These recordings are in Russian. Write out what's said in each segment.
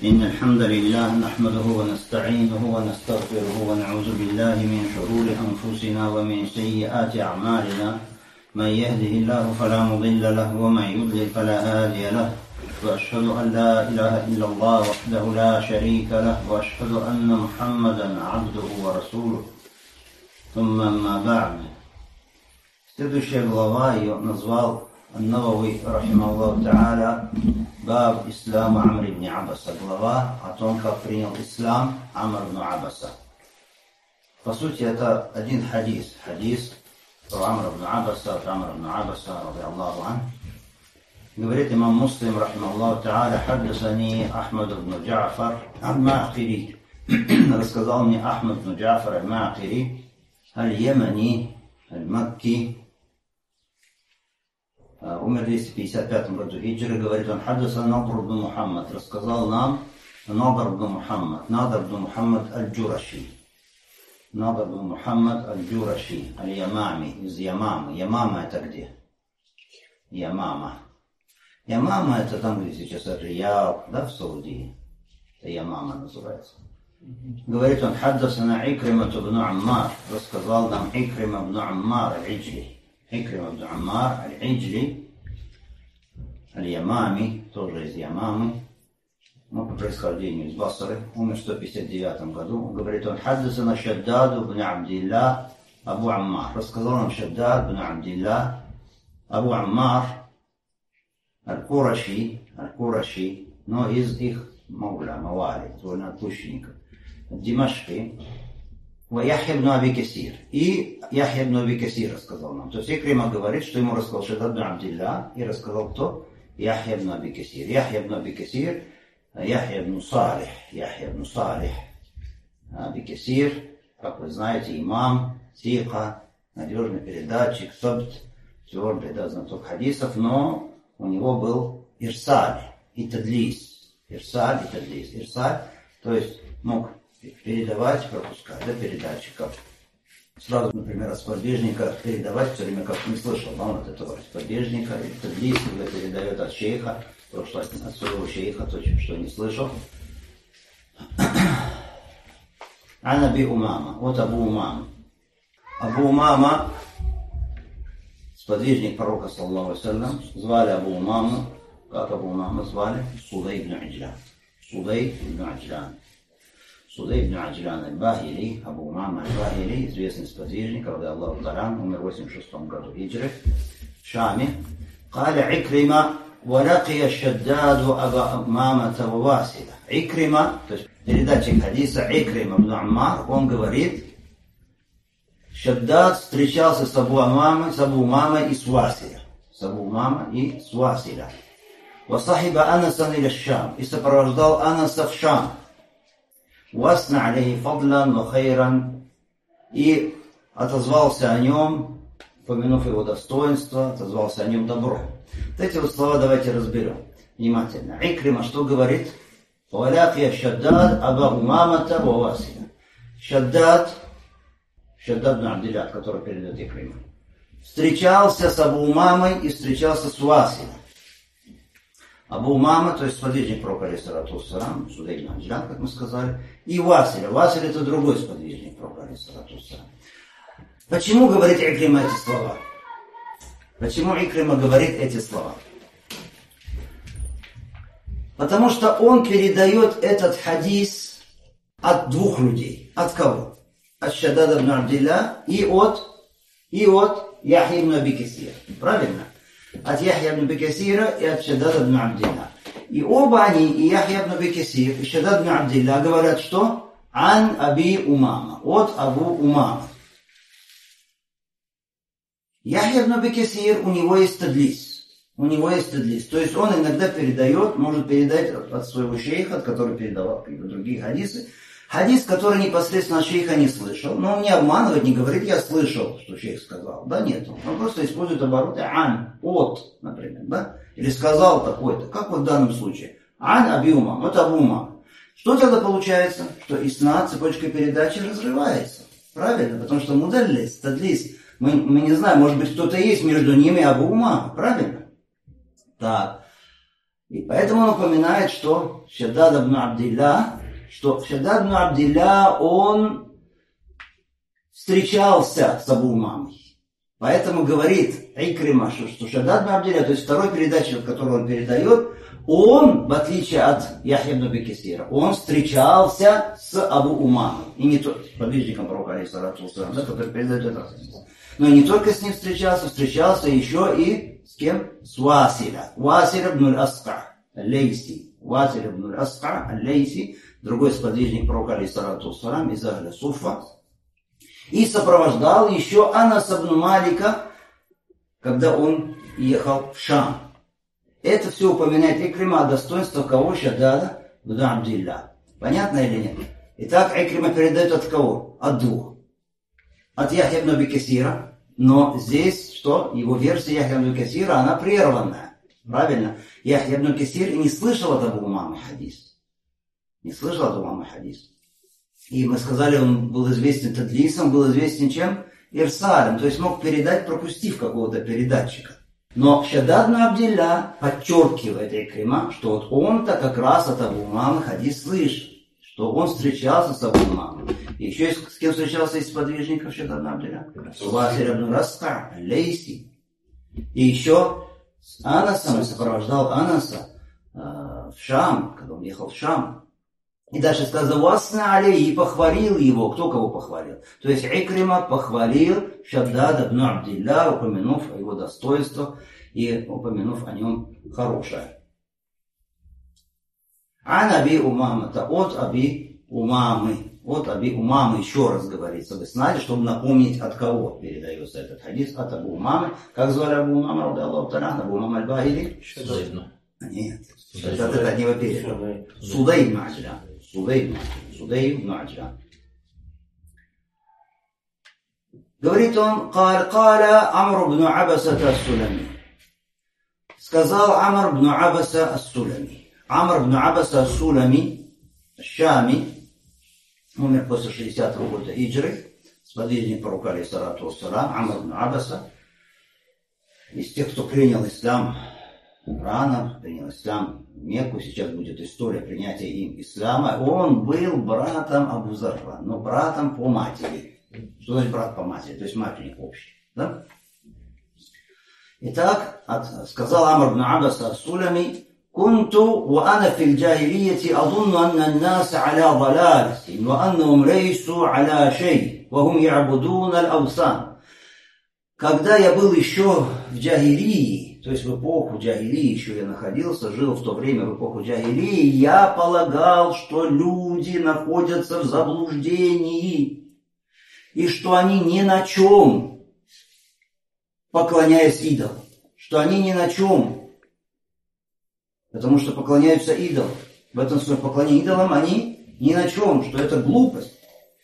إن الحمد لله نحمده ونستعينه ونستغفره ونعوذ بالله من شرور أنفسنا ومن سيئات أعمالنا. من يهده الله فلا مضل له ومن يضلل فلا هادي له. وأشهد أن لا إله إلا الله وحده لا شريك له وأشهد أن محمدا عبده ورسوله. ثم أما بعد. Следующая глава ее назвал Ан-Навави рахимахуллаху та'аля баб ислама Амр ибн Аббаса. Глава о том, как принял ислам Амр ибн Аббаса. По сути, это один хадис. Хадис про Амр ибн Аббаса, от Амр ибн Аббаса, ради Аллаху ан. Говорит имам Муслим рахимахуллаху та'аля: хаддасани Ахмад ибн Джафар аль-Ма'қири. Рассказал мне Ахмад ибн Джафар аль-Ма'қири аль-Ямани аль-Макки. Умер в 255 году хиджры. Говорит он: хаддасан Надр ибн Мухаммад. Рассказал нам Надр ибн Мухаммад. Надр ибн Мухаммад аль-Джураши. Надр ибн Мухаммад аль-Джураши. Аль-Ямами. Из Ямамы. Ямама это где? Ямама. Ямама это там, где сейчас Рияд, да, в Саудии. Это Ямама называется. Говорит он: хаддасана Икрима ибн Аммар. Рассказал нам Икрима ибн Аммар аль-Иджли. Икрима ибн Аммар аль-Иджли аль-Ямами, тоже из Ямамы, но по происхождению из Басры, умер в 159 году. Говорит он: хаддасана Шаддад ибн Абдилла Абу Аммар. Рассказал нам Шаддад ибн Абдилла Абу Аммар аль-Кураши, но из их мавали, вольноотпущенников, Димашки. Яхья ибн Аби Касир. И Яхья ибн Аби Касир рассказал нам. То есть Икрима говорит, что ему рассказал Шаддад ибн Абдилла, и рассказал кто? Яхья ибн Аби Касир. Яхья ибн Аби Касир, Яхья ибн Салих Аби Касир, как вы знаете, имам, сиха, надежный передатчик, сабт, твердый, да, знаток хадисов, но у него был ирсаль и тадлис. Ирсаль, то есть мог передавать, пропускать, да, передатчиков. Сразу, например, от сподвижника передавать все время, как не слышал, да, он от этого сподвижника, или тадлис, когда передает от шейха, то, что от своего шейха, то, что не слышал. Ан Аби Умама. Вот Абу Умама. Абу Умама, сподвижник пророка, саллаллаху алейхи ва саллям, звали Абу Умаму. Как Абу Умама звали? Судей ибн Аджлан аль-Бахили, Абу Умама аль-Бахили, известный сподвижник, ради Аллаху таран, умер в 86 году хиджры, в Шаме. Каля Икрима, валакия Шаддаду Аба Умамата Василя. Икрима, то есть передатчик хадиса Икрима ибн Аммар, он говорит: Шаддад встречался с Абу Умамой и с Василя. Васахиба Анасан иля Шам, и сопровождал Анаса в Шам. Васна алейхи фадлан ва хайран, и отозвался о нем, помянув его достоинство, отозвался о нем добро. Вот эти вот слова давайте разберем внимательно. Икрима что говорит? Валякия Шаддад Аба Умамата ва Василя. Шаддад ибн Абдилля, который передает Икрима, встречался с Абу Умамой и встречался с Василем. Абу Умама, то есть сподвижник пророка, алейхиссалату вассалам, Судей ибн Аджлан, как мы сказали, и Василя. Василь это другой сподвижник пророка, алейхиссалату вассалам. Почему говорит Икрима эти слова? Почему Икрима говорит эти слова? Потому что он передает этот хадис от двух людей. От кого? От Шаддада ибн Абдилля и от Яхья ибн Аби Касира. Правильно? От Яхья ибн Аби Касира и от Шаддада ибн Абдилля. И оба они, и Яхья ибн Аби Касир, и Шаддад ибн Абдилля, говорят, что? Ан Аби Умама. От Абу Умама. Яхья ибн Аби Касир, у него есть тадлис. То есть он иногда передает, может передать от своего шейха, от которого передавал другие хадисы. Хадис, который непосредственно от шейха не слышал, но он не обманывает, не говорит: я слышал, что шейх сказал. Да нет, он просто использует обороты ан, от, например, да? Или сказал такой-то, как вот в данном случае. Ан Аби Умам, это Абу Умам. Что тогда получается? Что иснад, цепочка передачи разрывается. Правильно? Потому что мудаллис, тадлис, мы не знаем, может быть кто-то есть между ними Абу Умам. Правильно? Так. И поэтому он упоминает, что Шаддад ибн Абдилля, он встречался с Абу Умамой. Поэтому говорит Икрима, что Шаддад ибн Абдилля, то есть второй передаче, которую он передает, он, в отличие от Яхья ибн Аби Касира, он встречался с Абу Умамой. И не только с подвижником пророка, алейхиссалату вассалям, который передает это. Но не только с ним встречался еще и с кем? С Василя. Василь ибн аль-Асқа аль-Лейси. Василь ибн аль-Асқа аль-Лейси, другой сподвижник пророка, алейхиссалату вассалям, из Ахля Суфа. И сопровождал еще Анас ибн Малика, когда он ехал в Шам. Это все упоминает Икрима о достоинствах кого? Шаддада ибн Абдилля. Понятно или нет? Итак, Икрима передает от кого? От двух. От Яхья ибн Аби Касира. Но здесь что? Его версия Яхья ибн Аби Касира, она прерванная. Правильно? Яхья ибн Аби Касир не слышал от Абу Умамы хадис. Не слышал от Абу Умамы хадис. И мы сказали, он был известен тадлисом, был известен чем? Ирсалем. То есть мог передать, пропустив какого-то передатчика. Но Шаддад ибн Абдилля подчеркивает Икрима, что вот он-то как раз от Абу Умамы хадис слышит. Что он встречался с Абу Умамой. Еще с кем встречался из подвижников Шаддад ибн Абдилля? С Василь ибн аль-Асқа аль-Лейси. И еще с Анасом, сопровождал Анаса в Шам, когда он ехал в Шам. И дальше сказал, «Васна алей», и похвалил его. Кто кого похвалил? То есть Икрима похвалил Шаддад ибн Абдилля, упомянув о его достоинствах и упомянув о нем хорошее. Ан Аби Умама-то от Аби Умамы. От Аби Умамы еще раз говорится. Вы знали, чтобы напомнить, от кого передается этот хадис? От Абу Умамы. Как звали Абу Умама, ради Аллаху та'аля? Абу Умама аль-Бахили? Нет. Это от него передано. Судей ибн Аджлян. Судей ибн Аджлян. Говорит он, «Каля Амр ибн Абаса ас-Сулами». Сказал Амр ибн Абаса ас-Сулами. Амр ибн Абаса ас-Сулами, Шами, умер после 60-го года хиджры, сподвижник пророка, алейхиссалату вассалям, Амр ибн Абаса, из тех, кто принял ислам рано, принял ислам в Мекку, сейчас будет история принятия им ислама. Он был братом Абу Зарра, но братом по матери. Что значит брат по матери? То есть мать у них общая. Да? Итак, сказал Амр ибн Абаса ас-Сулами, كنت وأنا في الجاهلية أظن أن الناس على ضلالة وأنهم ليسوا على شيء وهم يعبدون الأوثان. Когда я был еще в джахилии, то есть в эпоху джахилии еще я находился, жил в то время в эпоху джахилии, я полагал, что люди находятся в заблуждении и что они ни на чем, поклоняясь идолам, что они ни на чем. Потому что поклоняются идолам. В этом своем поклонении идолам они ни на чем, что это глупость.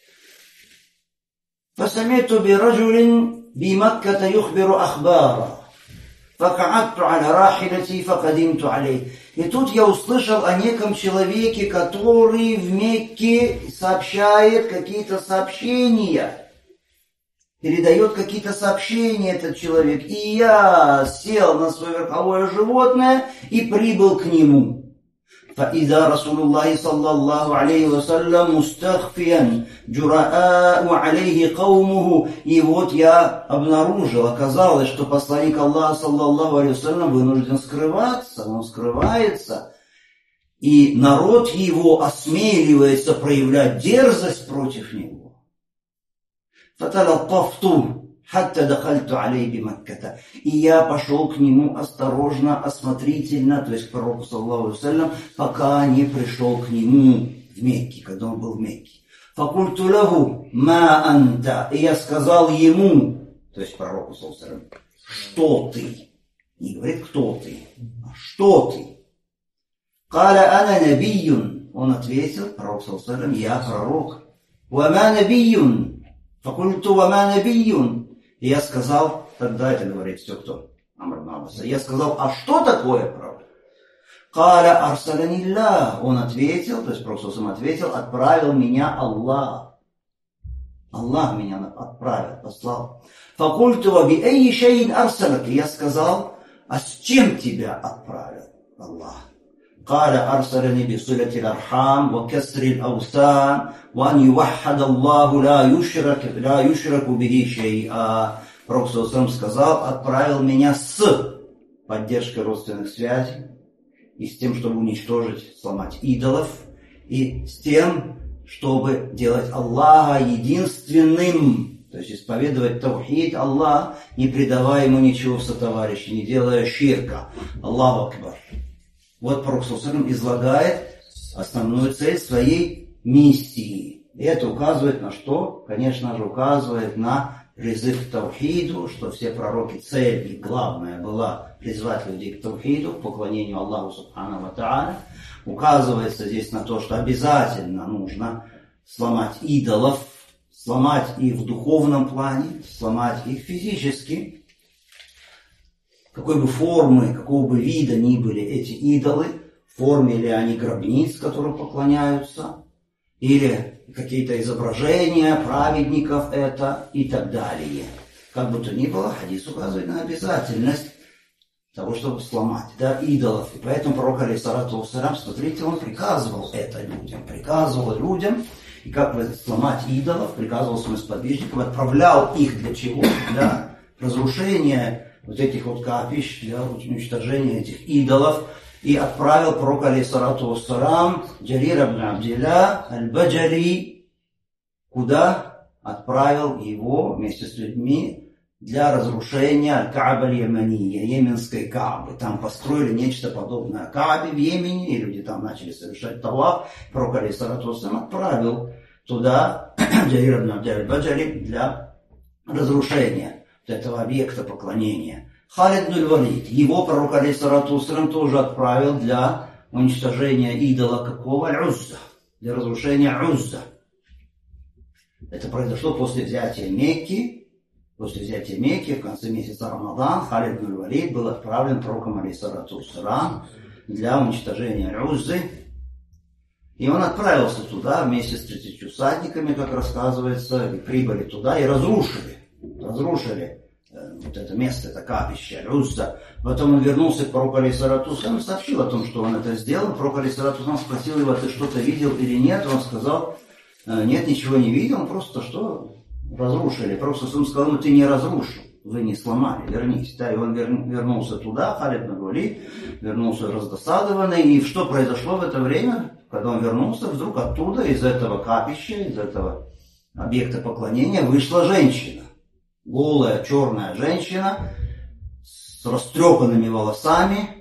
فَسَمِعْتُ بِرَجُلٍ بِمَكَّةَ يُخْبِرُ أَخْبَارًا فَقَعَدْتُ عَلَى رَاحِلَتِي فَقَدِمْتُ عَلَيْهِ. И тут я услышал о неком человеке, который в Мекке сообщает какие-то сообщения. Передает какие-то сообщения этот человек. И я сел на свое верховое животное и прибыл к нему. فإذا رسول الله صلى الله عليه وسلم مستخفيا جراء عليه قومه. И вот я обнаружил, оказалось, что посланник Аллаха саллаллаху алейхи вассалям вынужден скрываться, он скрывается. И народ его осмеливается проявлять дерзость против него. فَتَلَطَّفْتُ حَتَّى دَخَلْتُ عَلَيْهِ بِمَكَّةَ. И я пошел к нему осторожно, осмотрительно, то есть к пророку, саллаллаху алейхи вассалям, пока не пришел к нему в Мекке, когда он был в Мекке. فَقُلْتُ لَهُ مَا أَنْتَ. И я сказал ему, то есть пророку, саллаллаху алейхи вассалям, что ты? Не говорит, кто ты, а что ты? قَالَ أَنَا نَبِيٌّ. Он ответил, пророк, саллаллаху алейхи вассалям, я пророк. وَمَا نَبِيٌّ. Факульту вама набийюн. И я сказал, тогда это говорит все кто? Амр ибн Абаса. Я сказал, а что такое пророк? Каля арсалянилля. Он ответил, то есть пророк ответил, отправил меня Аллах. Аллах меня отправил, послал. Факульту ва би айи шайин арсалак. Я сказал, а с чем тебя отправил Аллах? قال أرسلني بصلة الأرحام وكسر الأوثان وأن يوحد الله لا يشرك به شيئا. Пророк ﷺ сказал: отправил меня с поддержкой родственных связей и с тем, чтобы уничтожить, сломать идолов, и с тем, чтобы делать Аллаха единственным, то есть исповедовать таухид Аллах, не придавая ему ничего в сотоварищи, не делая ширка. Аллаху Акбар. Вот Пророк ﷺ излагает основную цель своей миссии. И это указывает на что? Конечно же, указывает на призыв к таухиду, что все пророки, цель и главная была призвать людей к таухиду, к поклонению Аллаху Субхану ва Тааля. Указывается здесь на то, что обязательно нужно сломать идолов, сломать их в духовном плане, сломать их физически. Какой бы формы, какого бы вида ни были эти идолы, в форме ли они гробниц, которым поклоняются, или какие-то изображения праведников это и так далее. Как бы то ни было, хадис указывает на обязательность того, чтобы сломать идолов. И поэтому пророк, алейхиссалату вассалям, смотрите, он приказывал это людям, и как бы сломать идолов, приказывал своим сподвижникам, отправлял их для чего? Для разрушения вот этих вот капищ, для уничтожения этих идолов. И отправил пророк, алейхиссалату вассалям, Джарир ибн Абдилля аль-Баджали, куда отправил его вместе с людьми для разрушения Аль-Кааба аль-Яманiyya, йеменской Каабы. Там построили нечто подобное Каабе в Йемене, и люди там начали совершать таваф. Пророк, алейхиссалату вассалям, отправил туда Джарир ибн Абдилля аль-Баджали для разрушения этого объекта поклонения. Халид ибн аль-Валид, его пророк, алейхиссалату вассалям, тоже отправил для уничтожения идола какого? Аль-Узза, для разрушения Узза. Это произошло после взятия Мекки. После взятия Мекки в конце месяца Рамадан Халид ибн аль-Валид был отправлен пророком, алейхиссалату вассалям, для уничтожения Аль-Уззы. И он отправился туда вместе с 30 всадниками, как рассказывается, и прибыли туда и разрушили вот это место, это капище, Аль-Узза. Потом он вернулся к пророку, алейхиссалату вассалям, сообщил о том, что он это сделал. Пророк, алейхиссалату вассалям, спросил его: ты что-то видел или нет? Он сказал: нет, ничего не видел, просто что разрушили. Пророк сказал: ну ты не разрушил, вы не сломали, вернись. Да, и он вернулся туда, Халид ибн аль-Валид, вернулся раздосадованный. И что произошло в это время? Когда он вернулся, вдруг оттуда, из этого капища, из этого объекта поклонения, вышла женщина. Голая, черная женщина с растрепанными волосами.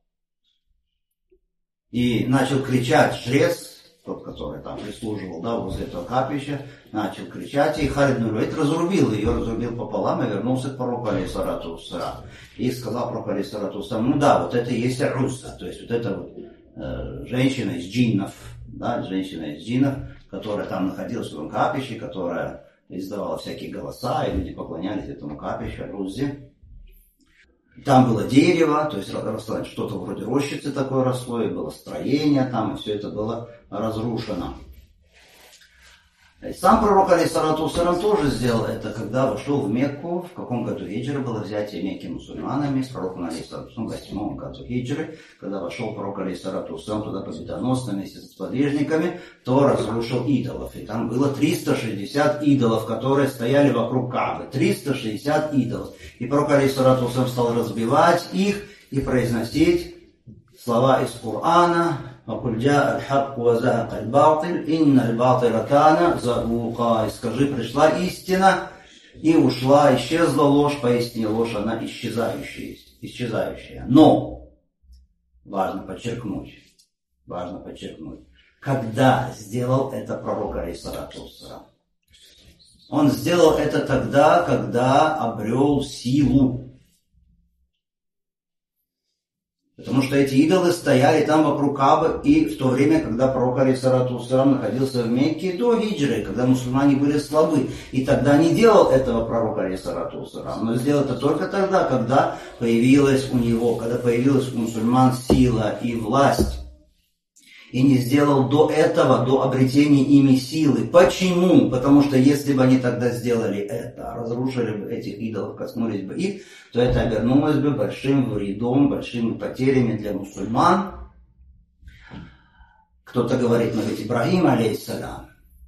И начал кричать жрец, тот, который там прислуживал, возле этого капища, начал кричать, и Халид ибн аль-Валид разрубил пополам и вернулся к пророку, алейхиссалату вассалям. И сказал пророку, алейхиссалату вассалям: ну да, вот это и есть Аль-Узза, то есть вот это вот женщина из джиннов, которая там находилась в этом капище, которая издавала всякие голоса, и люди поклонялись этому капищу, Аль-Уззе. Там было дерево, то есть что-то вроде рощицы такое росло, и было строение там, и все это было разрушено. И сам пророк, алейхиссалату вассалям, тоже сделал это, когда вошел в Мекку. В каком году хиджры было взятие Мекки мусульманами с пророком, алейхиссалату вассалям, в 8 году хиджры, когда вошел пророк, алейхиссалату вассалям, туда победоносно вместе с подвижниками, то разрушил идолов. И там было 360 идолов, которые стояли вокруг Каабы. 360 идолов. И пророк, алейхиссалату вассалям, стал разбивать их и произносить слова из Корана: «Вакуль джаа аль-хак ва захака аль-батиль, инна аль-батиля кана захука». И скажи: пришла истина, и ушла, исчезла ложь, поистине ложь, она исчезающая. Но, важно подчеркнуть, когда сделал это пророк, алейхиссалату вассалям? Он сделал это тогда, когда обрел силу. Потому что эти идолы стояли там вокруг Каабы и в то время, когда пророк, алейхиссалату вассалям, находился в Мекке до хиджры, когда мусульмане были слабы. И тогда не делал этого пророк, алейхиссалату вассалям, но сделал это только тогда, когда появилась у мусульман сила и власть. И не сделал до этого, до обретения ими силы. Почему? Потому что если бы они тогда сделали это, разрушили бы этих идолов, коснулись бы их, то это обернулось бы большим вредом, большими потерями для мусульман. Кто-то говорит, но ведь Ибрагим, алейхиссалям,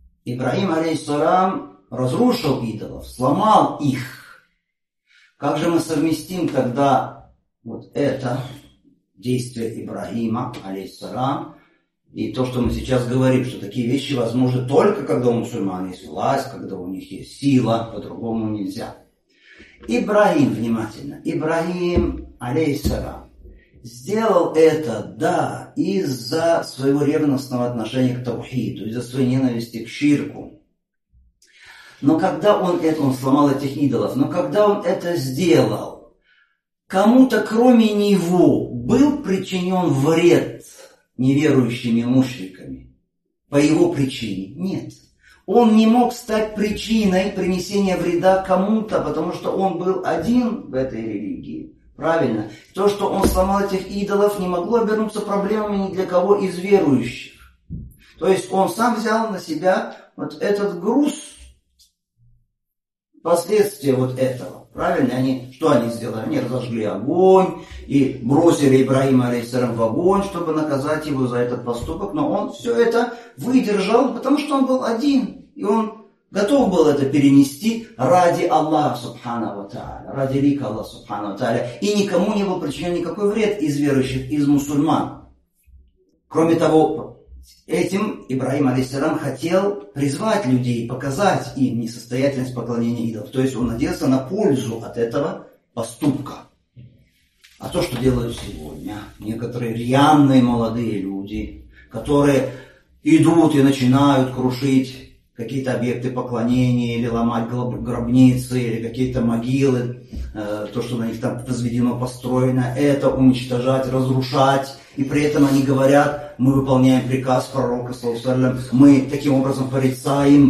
разрушил идолов, сломал их. Как же мы совместим тогда вот это действие Ибрагима, алейхиссалям, и то, что мы сейчас говорим, что такие вещи возможны только когда у мусульман есть власть, когда у них есть сила, по-другому нельзя. Ибрагим, внимательно, Ибрагим, алейхиссалям, сделал это, да, из-за своего ревностного отношения к таухиду, из-за своей ненависти к ширку. Но когда он сломал этих идолов, но когда он это сделал, кому-то кроме него был причинен вред неверующими мушриками по его причине? Нет. Он не мог стать причиной принесения вреда кому-то, потому что он был один в этой религии. Правильно. То, что он сломал этих идолов, не могло обернуться проблемами ни для кого из верующих. То есть он сам взял на себя вот этот груз, последствия вот этого. Правильно? Что они сделали? Они разожгли огонь и бросили Ибрагима, алейхиссалям, в огонь, чтобы наказать его за этот поступок. Но он все это выдержал, потому что он был один. И он готов был это перенести ради Аллаха субхану ва тааля, ради лика Аллаха субхану ва тааля. И никому не был причинен никакой вред из верующих, из мусульман. Кроме того, этим Ибрагим, алейхиссалям, хотел призвать людей, показать им несостоятельность поклонения идолов. То есть он надеялся на пользу от этого поступка. А то, что делают сегодня некоторые рьяные молодые люди, которые идут и начинают крушить какие-то объекты поклонения, или ломать гробницы, или какие-то могилы, то, что на них там возведено, построено, это уничтожать, разрушать. И при этом они говорят, мы выполняем приказ пророка, мы таким образом порицаем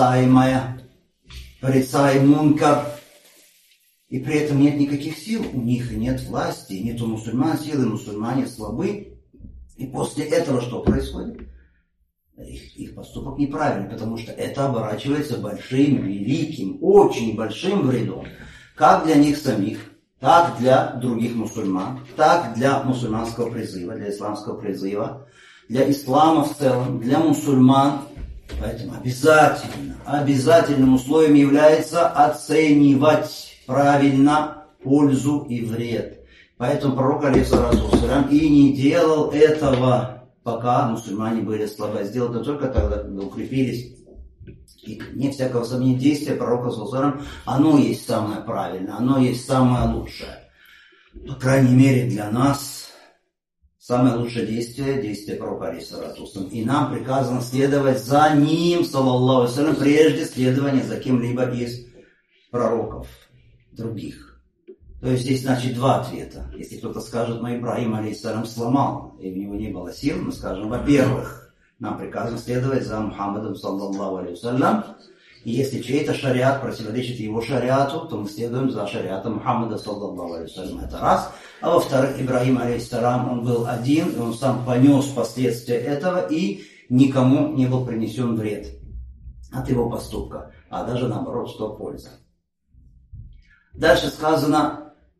мункар. И при этом нет никаких сил, у них нет власти, нет у мусульман силы, мусульмане слабы. И после этого что происходит? Их поступок неправильный, потому что это оборачивается большим, великим, очень большим вредом. Как для них самих, так для других мусульман, так для мусульманского призыва, для исламского призыва, для ислама в целом, для мусульман. Поэтому обязательным условием является оценивать правильно пользу и вред. Поэтому пророк, алейхиссалату вассалям, и не делал этого, пока мусульмане были слабы. Сделал это только тогда, когда укрепились. И не всякого сомнения, действие пророка, оно есть самое правильное, оно есть самое лучшее. По крайней мере для нас, самое лучшее действие пророка, алейхиссалату вассалям. И нам приказано следовать за ним, саллаллаху алейхи вассалям, прежде следования за кем-либо из пророков других. То есть здесь, значит, два ответа. Если кто-то скажет, но Ибрагим, алейхиссалям, сломал, и у него не было сил, мы скажем, во-первых, нам приказано следовать за Мухаммадом, саллаллаху алейхи вассалям. И если чей-то шариат противоречит его шариату, то мы следуем за шариатом Мухаммада, саллаллаху алейхи вассалям. Это раз. А во-вторых, Ибрагим, алейхиссалям, он был один, и он сам понес последствия этого, и никому не был принесен вред от его поступка. А даже наоборот, что польза. Дальше сказано,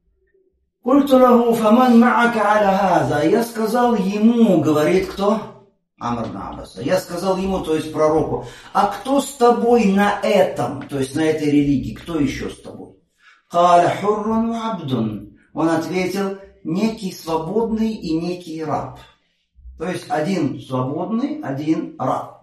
я сказал ему, говорит кто? Амр ибн Аббас. Я сказал ему, то есть пророку, а кто с тобой на этом, то есть на этой религии, кто еще с тобой? Он ответил, некий свободный и некий раб. То есть один свободный, один раб.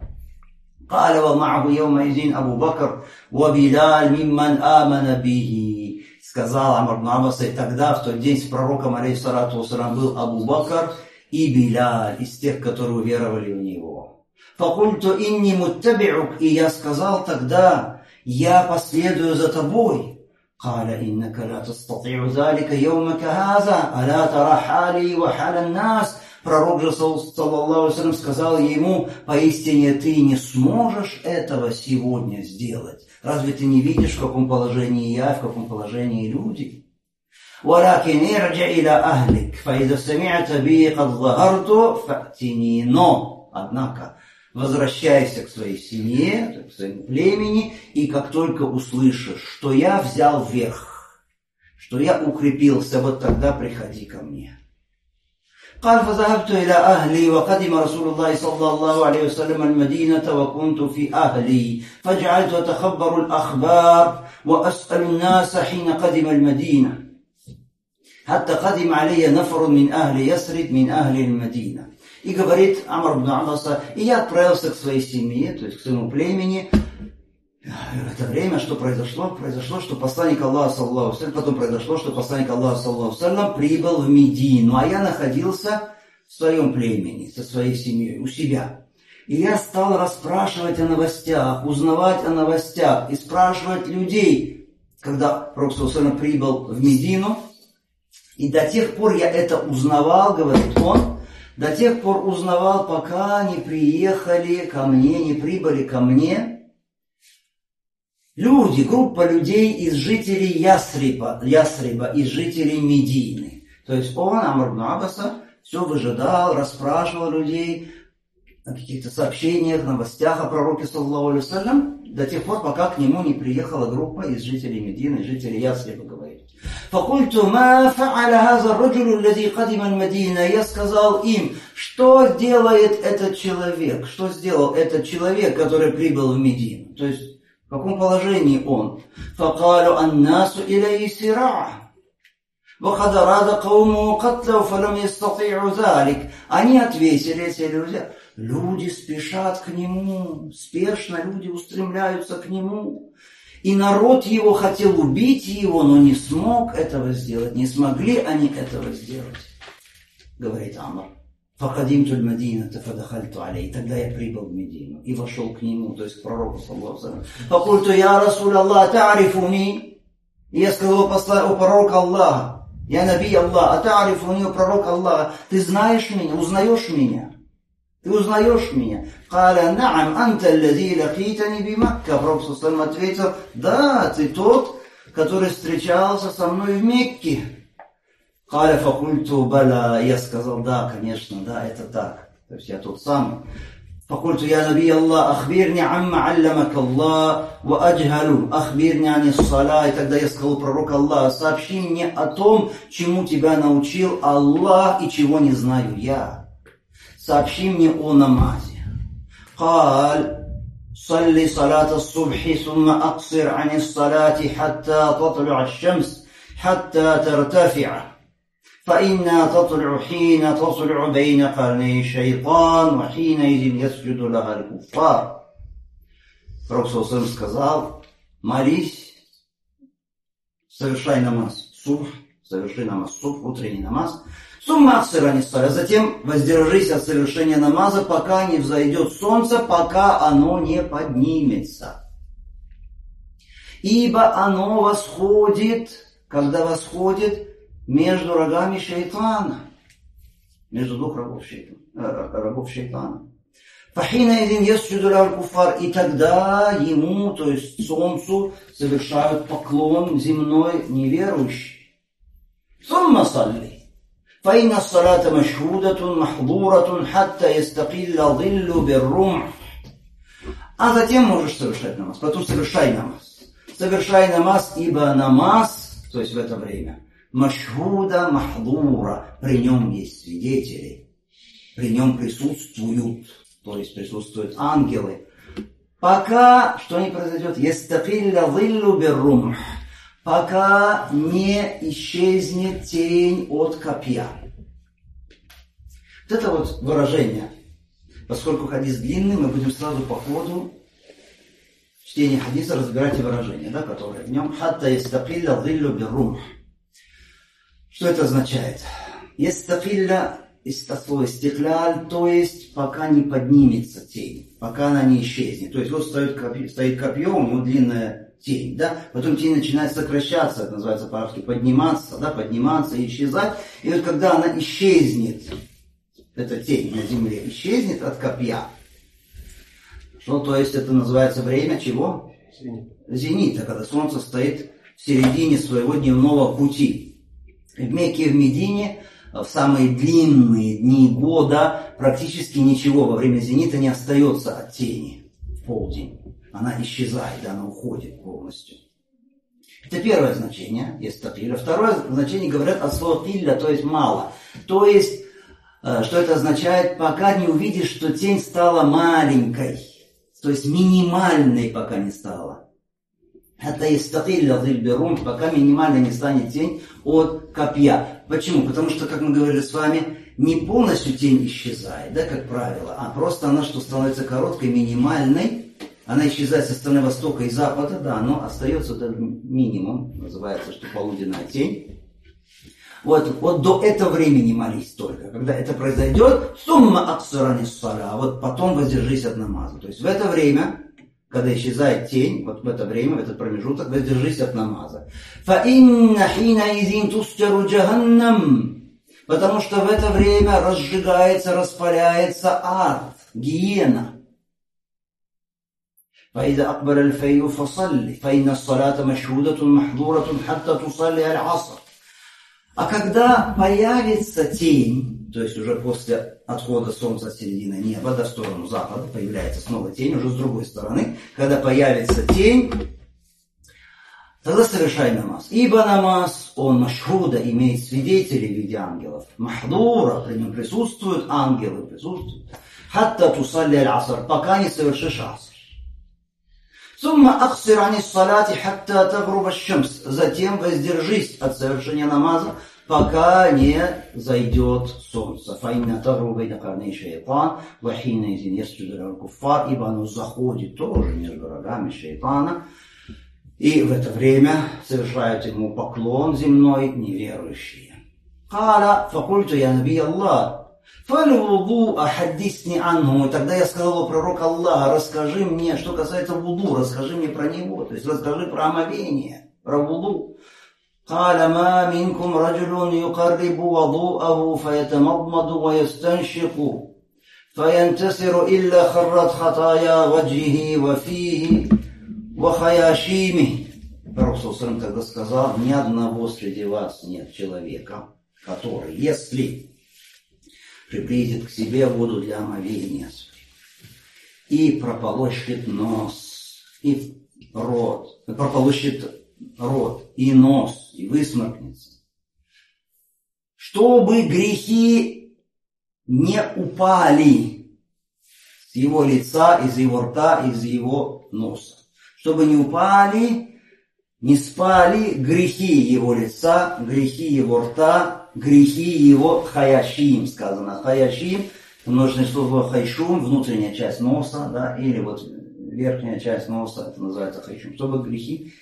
Абу Бакр ва Билаль мимман амана бихи. Сказал Амр ибн Аббас, и тогда, в тот день с пророком, алейхиссалату вассалям, был Абу Бакр и Билаль, из тех, которые уверовали в него. Факульту инни муттаби'ук, и я сказал тогда, я последую за тобой. Каля иннака ла тастати'у залика йоумака хаза, аля тара хали ва халя нас. Пророк же, саллаллаху алейхи вассалям, сказал ему, поистине ты не сможешь этого сегодня сделать. Разве ты не видишь, в каком положении я, в каком положении люди? Но, однако, возвращайся к своей семье, к своему племени, и как только услышишь, что я взял верх, что я укрепился, вот тогда приходи ко мне. قال فذهبت إلى أهلي وقدم رسول الله صلى الله عليه وسلم المدينة وكنت في أهلي فجعلت أتخبر الأخبار وأسأل الناس حين قدم المدينة حتى قدم علي نفر من أهل يثرب من أهل المدينة. И говорит Амр ибн Аббаса, и я отправился к своей семье, то есть к своему племени. В это время что произошло? Произошло, что посланник Аллаха, саллаллаху алейхи ва саллям, потом произошло, что посланник Аллаха, саллаллаху алейхи ва саллям, прибыл в Медину, а я находился в своем племени, со своей семьей, у себя. И я стал расспрашивать о новостях, узнавать о новостях и спрашивать людей, когда Пророк, саллаллаху алейхи ва саллям, прибыл в Медину. И до тех пор я это узнавал, говорит он, до тех пор узнавал, пока не приехали ко мне, не прибыли ко мне люди, группа людей из жителей Ясриба, из жителей Медины. То есть он, Амр ибн Аббаса, все выжидал, расспрашивал людей о каких-то сообщениях, новостях о пророке, саллаллаху алейхи ва саллям, до тех пор, пока к нему не приехала группа из жителей Медины, жителей Ясриба, говорит. فقلت ما فعل هذا الرجل الذي قدم المدينة. Я сказал им, что делает этот человек, что сделал этот человек, который прибыл в Медину, то есть в каком положении он. فقالوا الناس إليه سراع وقد أراد قومه قتله فلم يستطيعوا ذلك. Они ответили, эти люди спешат к нему, спешно люди устремляются к нему. И народ его хотел убить его, но не смог этого сделать. Не смогли они этого сделать. Говорит Амр. فَقَدِمْتُ الْمَدِينَةَ فَدَخَلْتُ عَلَيْهِ. Тогда я прибыл в Медину и вошел к нему, то есть к пророку, саллаллаху алейхи ва саллям. فَقُلْتُ يَا رَسُولَ اللَّهِ تَعْرِفُنِي. И я сказал о пророка Аллаха. Я наби Аллах, атарифуни, пророк Аллаха. Ты знаешь меня, узнаешь меня? Ты узнаешь меня? Каля, наам, анта аллади лакитани би Макка. Пророк саллаллаху алейхи ва саллям ответил, да, ты тот, который встречался со мной в Мекке. Каля факульту бала. Я сказал, да, конечно, да, это так. То есть я тот самый. Факульту, я наби Аллах, ахбирни амма алламак Аллах, ва аджхалу, ахбирни ани ссала. И тогда я сказал пророк Аллах, сообщи мне о том, чему тебя научил Аллах и чего не знаю я. Сообщи мне о намазе. قال صلي صلاة الصبح ثم أقصر عن الصلاة حتى تطلع الشمس حتى ترتفع فإنها تطلع حين تطلع بين قرني الشيطان وحينئذ يسجد لها الكفار. Пророк саллаллаху алейхи ва саллям сказал, молись, совершай намаз субх, соверши намаз субх, утренний намаз. Затем воздержись от совершения намаза, пока не взойдет солнце, пока оно не поднимется. Ибо оно восходит, когда восходит между рогами шайтана, между двух рогов шайтана. И тогда ему, то есть солнцу, совершают поклон земной неверующий. فإن الصلاة مشهودة محظورة حتى يستقل ظل بالرمح. А затем можешь совершать намаз. Потом совершай намаз. Совершай намаз, ибо намаз, то есть в это время, машхуда махдура, при нем есть свидетели, при нем присутствуют, то есть присутствуют ангелы. Пока что не произойдет? Ястакилля зиллу биррумх. Пока не исчезнет тень от копья. Вот это вот выражение. Поскольку хадис длинный, мы будем сразу по ходу чтения хадиса разбирать и выражения, да, которые в нем. Хатта ястакилля зиллу биррумх. Что это означает? Ястакилля слово истикляль, то есть пока не поднимется тень, пока она не исчезнет. То есть вот стоит копье, у него длинная тень, да, потом тень начинает сокращаться, это называется по-арабски подниматься, да, подниматься и исчезать. И вот когда она исчезнет, эта тень на земле исчезнет от копья, что, то есть это называется время чего? Зенита, когда солнце стоит в середине своего дневного пути. В Мекке и в Медине в самые длинные дни года практически ничего во время зенита не остается от тени в полдень. Она исчезает, да, она уходит полностью. Это первое значение, есть такие. Второе значение говорят от слова «килля», то есть «мало». То есть Что это означает? Пока не увидишь, что тень стала маленькой, то есть минимальной пока не стала. Это истатилля зильберум, пока минимально не станет тень от копья. Почему? Потому что, как мы говорили с вами, не полностью тень исчезает, да, как правило, а просто она что становится короткой, минимальной. Она исчезает со стороны востока и запада, да, но остается вот этот минимум, называется, что полуденная тень. Вот до этого времени молись только. Когда это произойдет, сумма аксарани ссала, а вот потом воздержись от намаза. То есть в это время, когда исчезает тень, вот в это время, в этот промежуток, воздержись от намаза. Фаинна хина изин тусчару джаханнам, потому что в это время разжигается, распаляется ад, гиена. فإذا أقبل الفيء فصل فإن الصلاة مشهودة محظورة حتى تصلي العصر. А когда появится тень, то есть уже после отхода солнца от середины неба до сторону запада появляется снова тень, уже с другой стороны, когда появится тень, тогда совершай намаз. Ибо намаз, он машхуда, имеет свидетелей в виде ангелов. Махдура, при нем присутствуют ангелы, присутствуют. Хатта тусалли аль-аср, пока не совершишь аср. Сумма аксир ани салати хатта тагруба шамс. Затем воздержись от совершения намаза, пока не зайдет солнце. Фаинна тагруба ида карней шайтан, вахина изин ясджуду куффар, ибо оно заходит тоже между рогами шайтана. И в это время совершают ему поклон земной неверующие. Кала факульту я наби Аллах. Фаль-вуду ахаддисни анху. Тогда я сказал: пророк Аллаха, расскажи мне, что касается вуду, расскажи мне про него, то есть расскажи про омовение, про вуду. قال ما منكم رجل يقرب وضوءه فيتمضمض ويستنشق فينتصر إلا خرت خطايا وجهه وفيه وخياشيمه. Пророк Саллаллаху тогда сказал: ни одного среди вас нет человека, который, если приблизит к себе воду для омовения и прополощет нос, и рот, прополощет рот и нос, и высморкнется, чтобы грехи не упали с его лица, из его рта, из его носа. Чтобы не упали, не спали грехи его лица, грехи его рта, грехи его хаяшим, сказано. Хаяшим, множественное слово хайшум, внутренняя часть носа, да, или вот верхняя часть носа, это называется хайшум. Чтобы грехи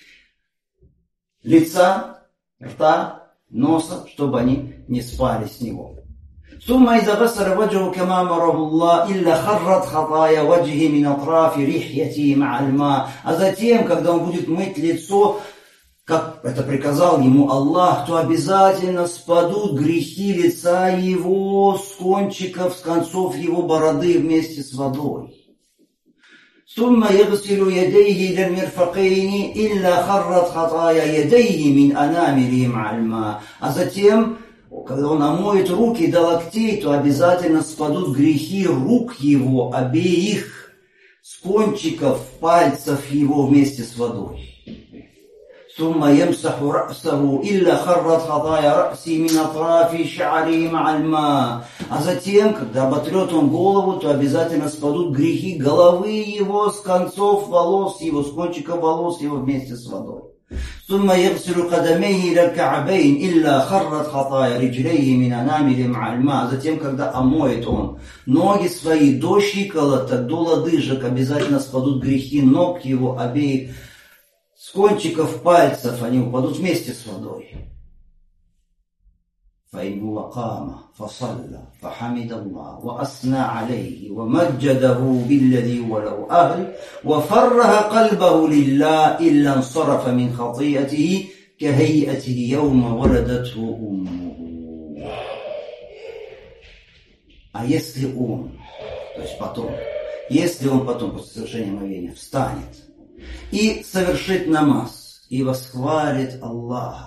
лица, рта, носа, чтобы они не спали с него. ثم إذا غسل وجهه كما أمره الله إلا خرت خطايا وجهه من أطراف لحيته مع الماء. А затем, когда он будет мыть лицо, как это приказал ему Аллах, то обязательно спадут грехи лица его с кончиков, с концов его бороды вместе с водой. ثم يغسل يديه إلى المرفقين إلا خرت خطايا يديه من أنامله مع الماء. А затем, когда он омоет руки до локтей, то обязательно спадут грехи рук его обеих с кончиков пальцев его вместе с водой. ثم يمسح رأسه إلا خرت خطايا رأسه من أطراف شعره مع الماء. А затем, когда оботрет он голову, то обязательно спадут грехи головы его с концов волос его, с кончиков волос его вместе с водой. ثم يغسل قدميه إلى الكعبين إلا خرت خطايا رجليه من أنامله مع الماء. Затем, когда омоет он ноги свои до щиколоток, до лодыжек, обязательно спадут грехи ног его обеих с кончиков пальцев, они упадут вместе с водой. فإنه قام فصلى فحمد الله وأثنى عليه ومجده بالذي وله أهل وفرغ قلبه لله إلا انصرف من خطيئته كهيئته يوم ولدته أمه. А если он, то есть потом, если он потом после совершения омовения встанет и совершит намаз, и восхвалит Аллаха,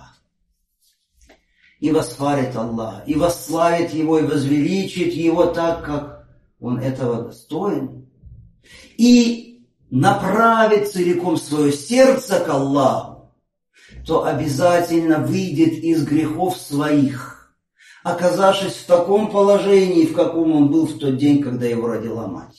и восхвалит Аллаха, и восславит Его, и возвеличит Его так, как Он этого достоин, и направит целиком свое сердце к Аллаху, то обязательно выйдет из грехов своих, оказавшись в таком положении, в каком он был в тот день, когда его родила мать.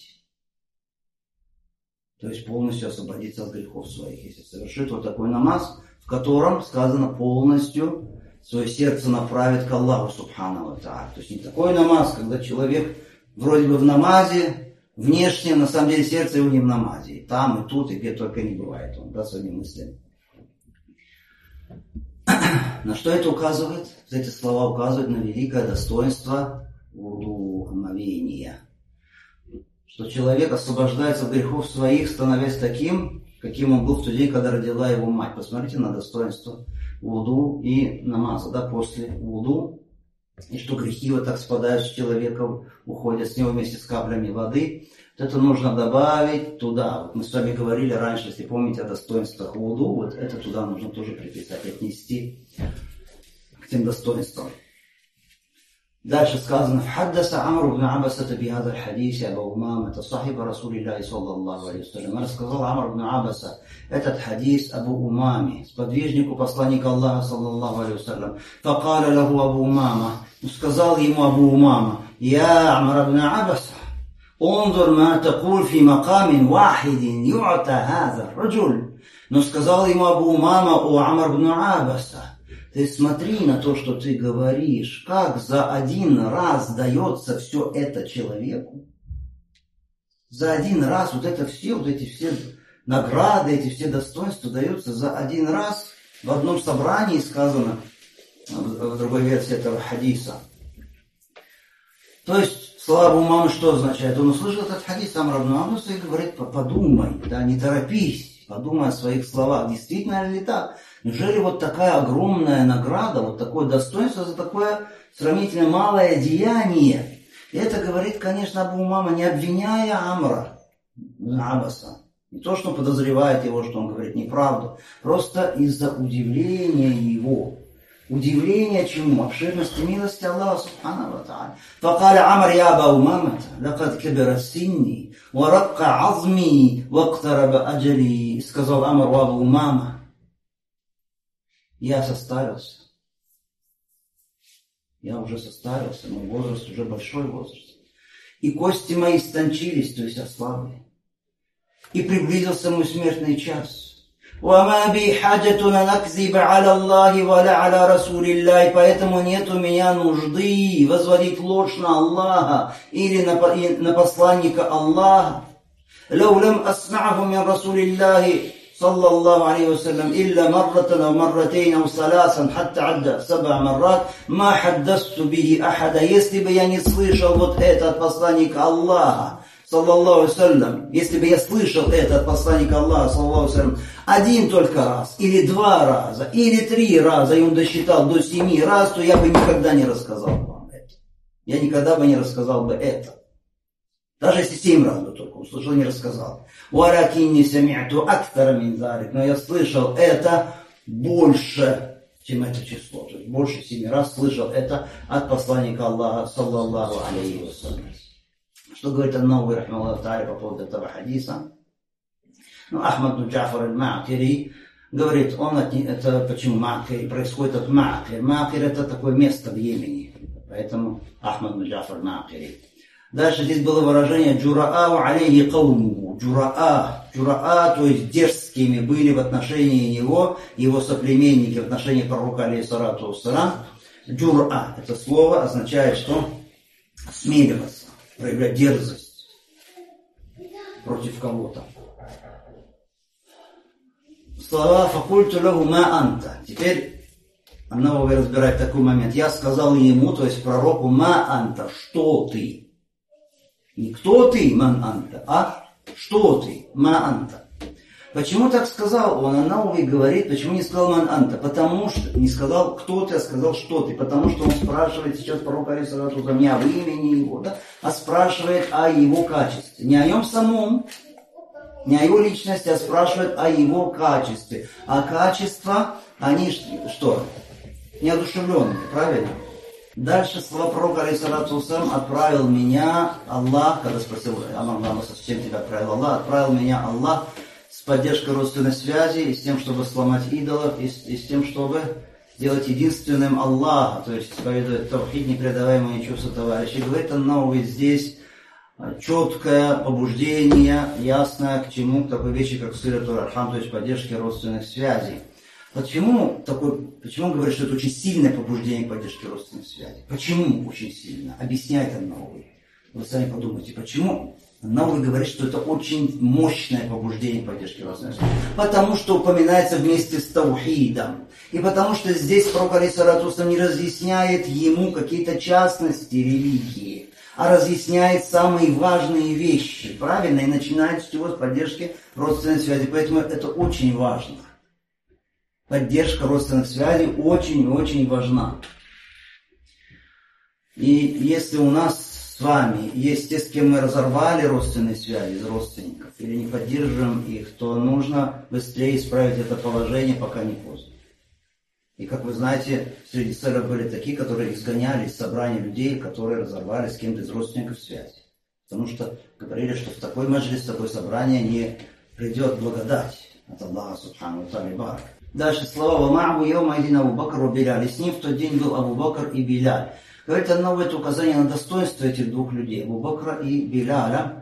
То есть полностью освободиться от грехов своих, если совершит вот такой намаз, в котором сказано полностью свое сердце направит к Аллаху Субхану ва Тааля. То есть не такой намаз, когда человек вроде бы в намазе, внешне, на самом деле сердце его не в намазе. И там, и тут, и где только не бывает он, да, своими мыслями. На что это указывает? Эти слова указывают на великое достоинство вуду, омовения. Что человек освобождается от грехов своих, становясь таким, каким он был в тот день, когда родила его мать. Посмотрите на достоинство вуду и намаза, да, после вуду. И что грехи вот так спадают с человека, уходят с него вместе с каплями воды. Вот это нужно добавить туда. Вот мы с вами говорили раньше, если помните, о достоинствах вуду, вот это туда нужно тоже приписать, отнести к тем достоинствам. Дальше сказано: «Хаддаса Амр ибн Абаса бихада аль-хадис Абу Умама, это сахиба Расулиллахи саллаллаху алейхи вассалям». Рассказал Амр ибн Абаса этот хадис Абу Умаме, сподвижнику посланника Аллаха саллаллаху алейхи вассалям. Факаля лаху Абу Умама, сказал ему Абу Умама: «Я Амр ибн Абаса, унзур ма такуль фи макамин вахидин ю'та хаза раджуль». Но сказал ему Абу Умама: «О Амр ибн Абаса, ты смотри на то, что ты говоришь, как за один раз дается все это человеку. За один раз вот эти все награды, эти все достоинства даются за один раз в одном собрании», сказано в другой версии этого хадиса. То есть слова Абу Умамы что означает? Он услышал этот хадис Амр ибн Абаса и говорит: подумай, да, не торопись, подумай о своих словах. Действительно ли так? Неужели вот такая огромная награда, вот такое достоинство за такое сравнительно малое деяние? И это говорит, конечно, Абу Умама, не обвиняя Амра ибн Абаса. Не то, что подозревает его, что он говорит неправду. Просто из-за удивления его. Удивление чему? Обширности милости Аллаха Субхану ва Тааля. Факаля Амр: «Я Аба Умама, лакад кибера синни, ва ракка азми, ва ктараба аджали». Сказал Амр Абу Умама: я состарился. Я уже состарился, мой возраст уже большой возраст. И кости мои истончились, то есть ослабли. И приблизился мой смертный час. وَمَا بِي حَاجَةٌ أَنْ أَكْذِبَ عَلَى اللَّهِ وَلَا عَلَى رَسُولِ اللَّهِ. Поэтому нет у меня нужды возводить ложь на Аллаха или на посланника Аллаха. لَوْ لَمْ أَسْمَعْهُ مِنْ رَسُولِ اللَّهِ صلى الله عليه وسلم إلا مرة أو مرتين أو ثلاثا حتى عد 7 مرات ما حدثت به أحدا. Если бы я не слышал вот это от посланника Аллаха, саллаллаху алейхи вассалям, если бы я слышал это от посланника Аллаха, саллаллаху алейхи вассалям, один только раз, или 2 раза, или 3 раза, и он досчитал до 7 раз, то я бы никогда не рассказал вам это. Я никогда бы не рассказал бы это. Даже если 7 раз бы только услышал, не рассказал. «Варакинни сами'ту актара мин залик». Но я слышал это больше, чем это число. То есть больше 7 раз слышал это от посланника Аллаха, саллаллаху алейхи вассалям. Что говорит ан-Навави рахимахуллаху тааля по поводу этого хадиса? Ахмад ибн Джафар аль-Ма'кири говорит, это почему Ма'кири происходит от Ма'кир. Ма'кир это такое место в Йемене. Поэтому Ахмад ибн Джафар аль-Ма'кири. Дальше здесь было выражение «Джура'ау алейхи каумуху». Джура'a, то есть дерзкими были в отношении него, его соплеменники в отношении пророка алейхиссалату вассалам. Джура'a, это слово означает, что осмеливаться, проявлять дерзость против кого-то. Слова «факульту лаху ма анта». Теперь Ан-Навави разбирает такой момент. Я сказал ему, то есть пророку, ма анта, что ты? Не кто ты, ман анта, а что ты, ма анта. Почему так сказал он? Ан-Навави говорит, почему не сказал ман анта? Потому что, не сказал кто ты, а сказал что ты. Потому что он спрашивает сейчас пророка алейхиссалату вассалам не об имени его, да, а спрашивает о его качестве. Не о нем самом, не о его личности, а спрашивает о его качестве. А качества, они что? Неодушевленные, правильно? Дальше слова пророка алейхиссалату вассалам: отправил меня Аллах, когда спросил Амар Мамаса, с чем тебя отправил Аллах, отправил меня Аллах с поддержкой родственной связи, и с тем, чтобы сломать идолов, и с тем, чтобы делать единственным Аллаха, то есть исповедовать тавхид, непредаваемые чувства товарищей. Говорит Ан-Навави здесь четкое побуждение, ясное к чему, к такой вещи, как силатуль архам, то есть поддержке родственных связей. Почему говорит, что это очень сильное побуждение к поддержке родственных связей? Почему очень сильно? Объясняет Ан-Навави. Вы сами подумайте, почему? Ан-Навави говорит, что это очень мощное побуждение к поддержке родственных связей. Потому что упоминается вместе с таухидом. И потому что здесь пророк алейхиссалату вассалам не разъясняет ему какие-то частности религии, а разъясняет самые важные вещи, правильно? И начинает с чего? С поддержки родственной связи. Поэтому это очень важно. Поддержка родственных связей очень-очень важна. И если у нас с вами есть те, с кем мы разорвали родственные связи из родственников, или не поддерживаем их, то нужно быстрее исправить это положение, пока не поздно. И как вы знаете, среди селов были такие, которые изгоняли из собрания людей, которые разорвали с кем-то из родственников связи. Потому что говорили, что в такой маджлис, в такое собрание не придет благодать от Аллаха Субхану ва Тааля барак. Дальше слова «Вама'бу йома один Абу Бакр ва Биляль». И с ним в тот день был Абу Бакр и Биляль. Говорит, одно это указание на достоинство этих двух людей, Абу Бакра и Биляля.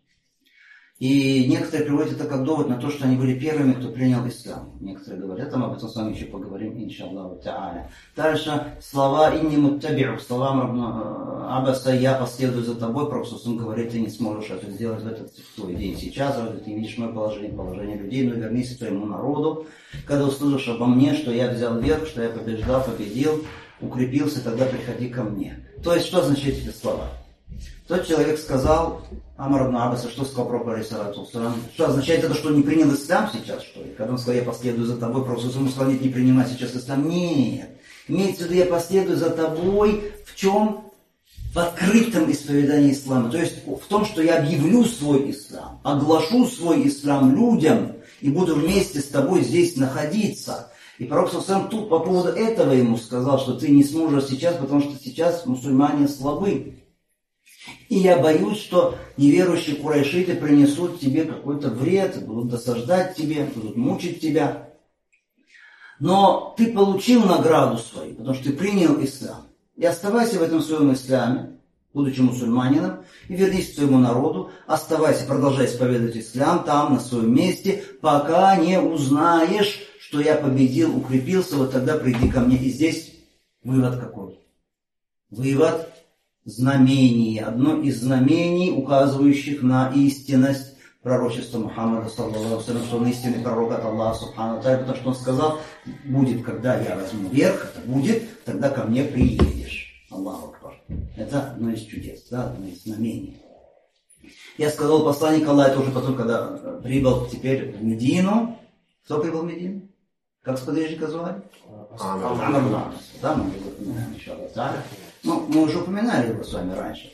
И некоторые приводят это как довод на то, что они были первыми, кто принял ислам. Некоторые говорят, об этом с вами еще поговорим, иншаллаху та'аля. Дальше слова «Инни муттаби'у», словам Аббаса «Я последую за тобой», пророк говорит, ты не сможешь это сделать в твой день сейчас, ты видишь мое положение людей, но вернись к твоему народу, когда услышишь обо мне, что я взял верх, что я победил, укрепился, тогда приходи ко мне. То есть, что означают эти слова? Тот человек сказал, Амар ибн Аббаса, что сказал пророк алейхиссалату вассалам? Что означает это, что он не принял ислам сейчас, что ли? Когда он сказал, я последую за тобой, пророк сказал, не принимать сейчас ислам. Нет. Имеется в виду, я последую за тобой в чем? В открытом исповедании ислама. То есть в том, что я объявлю свой ислам, оглашу свой ислам людям и буду вместе с тобой здесь находиться. И пророк сам тут по поводу этого ему сказал, что ты не сможешь сейчас, потому что сейчас мусульмане слабы. И я боюсь, что неверующие курайшиты принесут тебе какой-то вред, будут досаждать тебе, будут мучить тебя. Но ты получил награду свою, потому что ты принял ислам. И оставайся в этом своем исламе, будучи мусульманином, и вернись к своему народу, оставайся, продолжай исповедовать ислам там, на своем месте, пока не узнаешь, что я победил, укрепился, вот тогда приди ко мне. И здесь вывод какой? Вывод знамение, одно из знамений, указывающих на истинность пророчества Мухаммада, саллаллаху алейхи ва саллям, что он истинный пророк от Аллаха Субхану ва Тааля, потому что он сказал, будет, когда я возьму верх, это будет, тогда ко мне приедешь. Аллаху акбар. Это одно из чудес, да, одно из знамений. Я сказал, посланник Аллаха, это уже потом, когда прибыл теперь в Медину. Кто прибыл в Медину? Как сподвижника звали? Амар ибн Аббас. Да, мы уже упоминаем, иншаллах та'аля. Ну, мы уже упоминали его с вами раньше,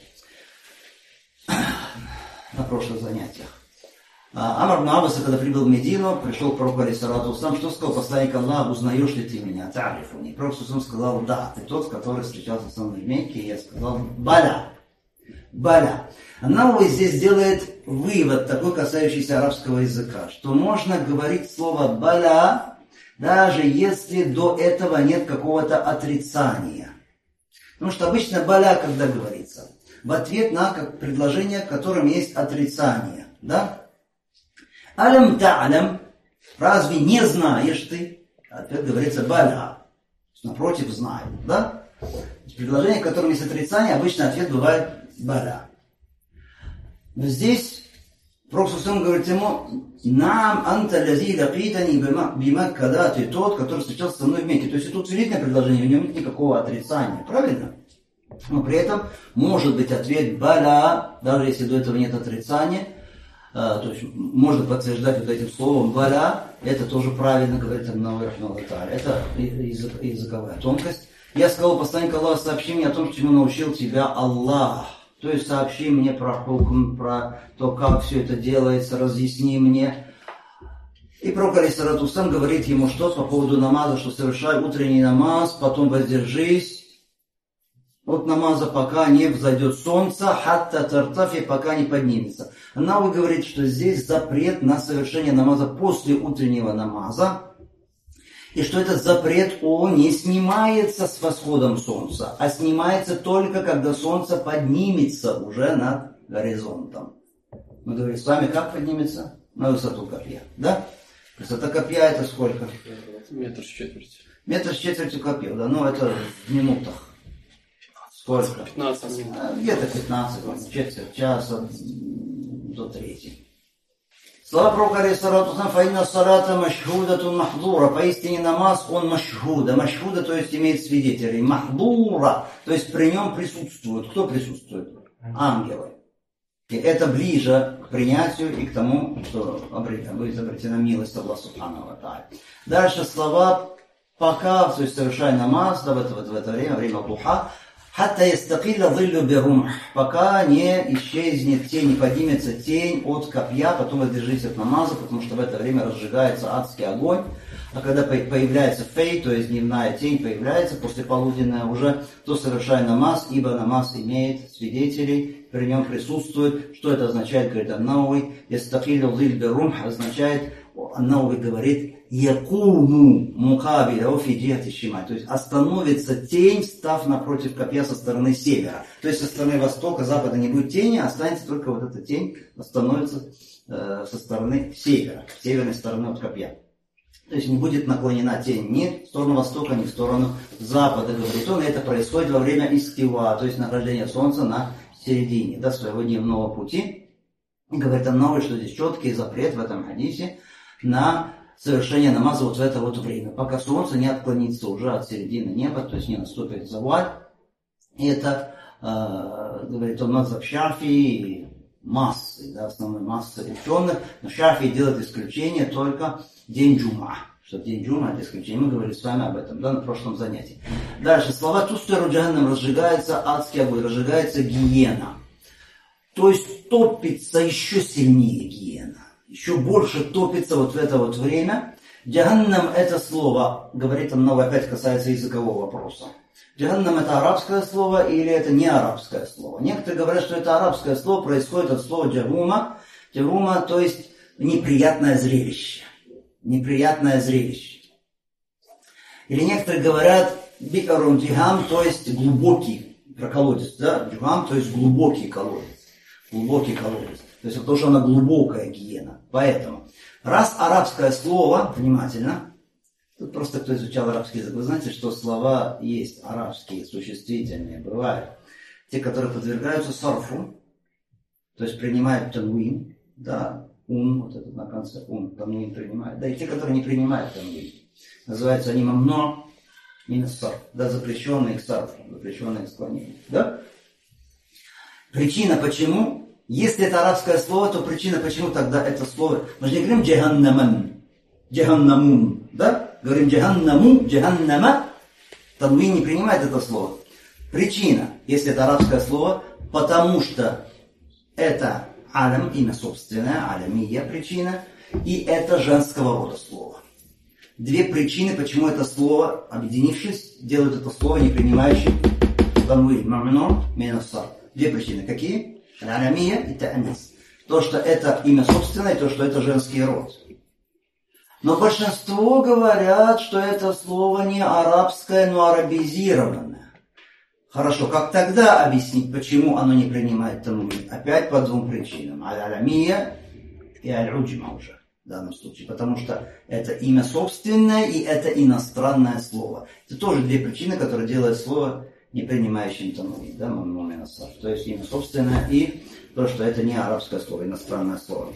на прошлых занятиях. Амар ибн Аббас, когда прибыл в Медину, пришел к пророку алейхиссалату вассалам, что сказал посланник Аллаха, узнаешь ли ты меня? Та'рифуни. Пророк сказал, да, ты тот, который встречался со мной в Мекке, и я сказал, баля. Она здесь делает вывод, такой касающийся арабского языка, что можно говорить слово баля, даже если до этого нет какого-то отрицания. Потому что обычно баля, когда говорится, в ответ на предложение, в котором есть отрицание. Да? Алям та'алям, разве не знаешь ты? Ответ говорится баля. Напротив, знаю. Да? Предложение, в котором есть отрицание, обычно ответ бывает баля. Но здесь пророк говорит ему, нам анта лази лакитани бимакка, да, ты тот, который встречался со мной в Мекке. То есть это утвердительное предложение, в нем нет никакого отрицания, правильно? Но при этом может быть ответ баля, даже если до этого нет отрицания, то есть можно подтверждать вот этим словом баля, это тоже правильно говорит Ан-Навави рахимахуллаху та'аля. Это языковая тонкость. Я сказал, посланник Аллаха, сообщи мне о том, чему научил тебя Аллах. То есть сообщи мне про хукм, про то, как все это делается, разъясни мне. И пророк алейхиссалату вассалам говорит ему что по поводу намаза, что совершай утренний намаз, потом воздержись от намаза, пока не взойдет солнце, хатта тартафи, пока не поднимется. Ан-Навави говорит, что здесь запрет на совершение намаза после утреннего намаза. И что этот запрет, он не снимается с восходом солнца, а снимается только, когда солнце поднимется уже над горизонтом. Мы говорим с вами, как поднимется? На высоту копья. Да? Высота копья это сколько? Метр с четвертью. Метр с четвертью копья, да, ну это в минутах. Сколько? 15 минут. Где-то 15, четверть часа до трети. Слова пророка алейхиссалату фаинна салата машхудатун махдура. Поистине намаз он машхуда. Машхуда, то есть имеет свидетелей. Махдура, то есть при нем присутствуют. Кто присутствует? Ангелы. И это ближе к принятию и к тому, что будет обретена милость Аллаха Субхану ва Тааля. Дальше слова пока, то есть совершай намаз, да, в это время духа, хатта ястакилля зиллю бирумх, пока не исчезнет тень, не поднимется тень от копья, потом воздержись от намаза, потому что в это время разжигается адский огонь. А когда появляется фей, то есть дневная тень появляется, послеполуденная уже, то совершай намаз, ибо намаз имеет свидетелей, при нем присутствует. Что это означает, говорит Ан-Науи? Ястакилю зиллю бирумх означает, Ан-Науи говорит, якуну мукабиля офидиати шималь, то есть остановится тень, став напротив копья со стороны севера. То есть со стороны востока, запада не будет тени, останется только вот эта тень, остановится со стороны севера, северной стороны от копья. То есть не будет наклонена тень ни в сторону востока, ни в сторону запада, говорит он, и это происходит во время истива, то есть нахождения солнца на середине, да, своего дневного пути. И говорит Ан-Науи, что здесь четкий запрет в этом хадисе на совершение намаза вот в это вот время, пока солнце не отклонится уже от середины неба, то есть не наступит завуаль. И это, говорит он, мазхаб Шафии, массы, да, основной массы ученых, но Шафии делает исключение только день джума, что день джума это исключение. Мы говорили с вами об этом, да, на прошлом занятии. Дальше, слова тустару джаханнам, разжигается адский огонь, разжигается гиена. То есть топится еще сильнее гиена. Еще больше топится вот в это вот время. Джаханнам это слово, говорит Ан-Науи, опять касается языкового вопроса. Джаханнам это арабское слово или это не арабское слово? Некоторые говорят, что это арабское слово, происходит от слова джагума. Джагума, то есть неприятное зрелище. Неприятное зрелище. Или некоторые говорят бикарун джихам, то есть глубокий колодец. Да? Джихам, то есть глубокий колодец. Глубокий колодец. То есть это тоже она глубокая гиена. Поэтому, раз арабское слово, внимательно, тут просто кто изучал арабский язык, вы знаете, что слова есть арабские, существительные, бывают. Те, которые подвергаются сарфу, то есть принимают танвин, да, вот этот на конце танвин принимает, да, и те, которые не принимают танвин. Называются они мамно минус сарф, да, запрещенные к сарфу, запрещенные к склонению, да. Причина почему? Если это арабское слово, то причина, почему тогда это слово... Мы же не говорим джаханнаман, джаханнамун, да? Говорим джаханнаму, джаханнама. Танвин не принимает это слово. Причина, если это арабское слово, потому что это алям, имя собственное, алямия причина, и это женского рода слово. Две причины, почему это слово, объединившись, делают это слово, не принимающим танвин. Мамно, минасар. Две причины. Какие? Алямия и та'анис. То, что это имя собственное, и то, что это женский род. Но большинство говорят, что это слово не арабское, но арабизированное. Хорошо, как тогда объяснить, почему оно не принимает танвин? Опять по двум причинам. Аль-алямия и аль-уджма уже в данном случае. Потому что это имя собственное и это иностранное слово. Это тоже две причины, которые делают слово не принимающим танвин, да, то есть имя собственное и то, что это не арабское слово, иностранное слово.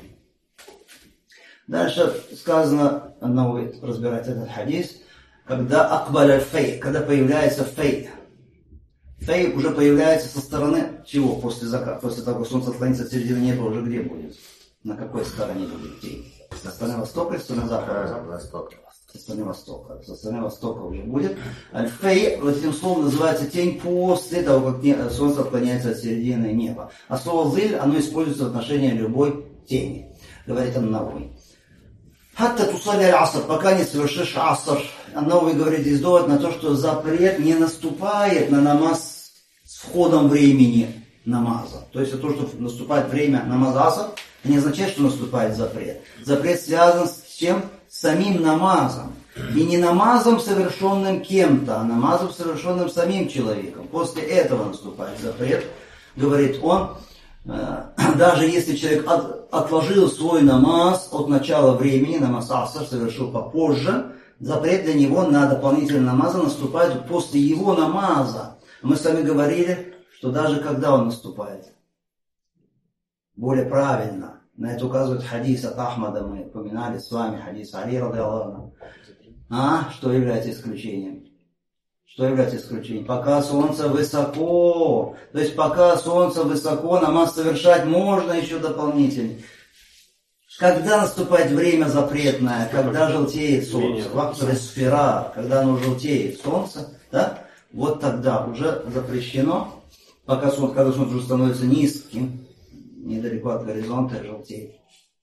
Дальше сказано, Ан-Науи разбирает этот хадис, когда акбаля фей, когда появляется фей. Фей уже появляется со стороны чего? После заката, после того, как солнце отклонится от середины неба, уже где будет? На какой стороне будет тень? Со стороны востока или со стороны запада? Со стороны востока. Со стороны востока уже будет. Аль-фей, вот этим словом называется тень после того, как солнце отклоняется от середины неба. А слово зиль, оно используется в отношении любой тени. Говорит Ан-Науи. Хатта тусали аль-аср, пока не совершишь аср. Ан-Науи говорит здесь довод на то, что запрет не наступает на намаз с входом времени намаза. То есть то, что наступает время намаза аср, не означает, что наступает запрет. Запрет связан с чем? С самим намазом. И не намазом, совершенным кем-то, а намазом, совершенным самим человеком. После этого наступает запрет. Говорит он, даже если человек отложил свой намаз от начала времени, намаз аср совершил попозже, запрет для него на дополнительный намаз наступает после его намаза. Мы с вами говорили, что даже когда он наступает, более правильно. На это указывает хадис от Ахмада, мы упоминали с вами хадис Али ради Аллаха. Что является исключением? Что является исключением? Пока солнце высоко. То есть пока солнце высоко, намаз совершать можно еще дополнительно. Когда наступает время запретное, когда желтеет солнце, вактор-сфера, когда оно желтеет солнце, да, вот тогда уже запрещено, пока солнце, когда солнце уже становится низким, недалеко от горизонта, желтеет.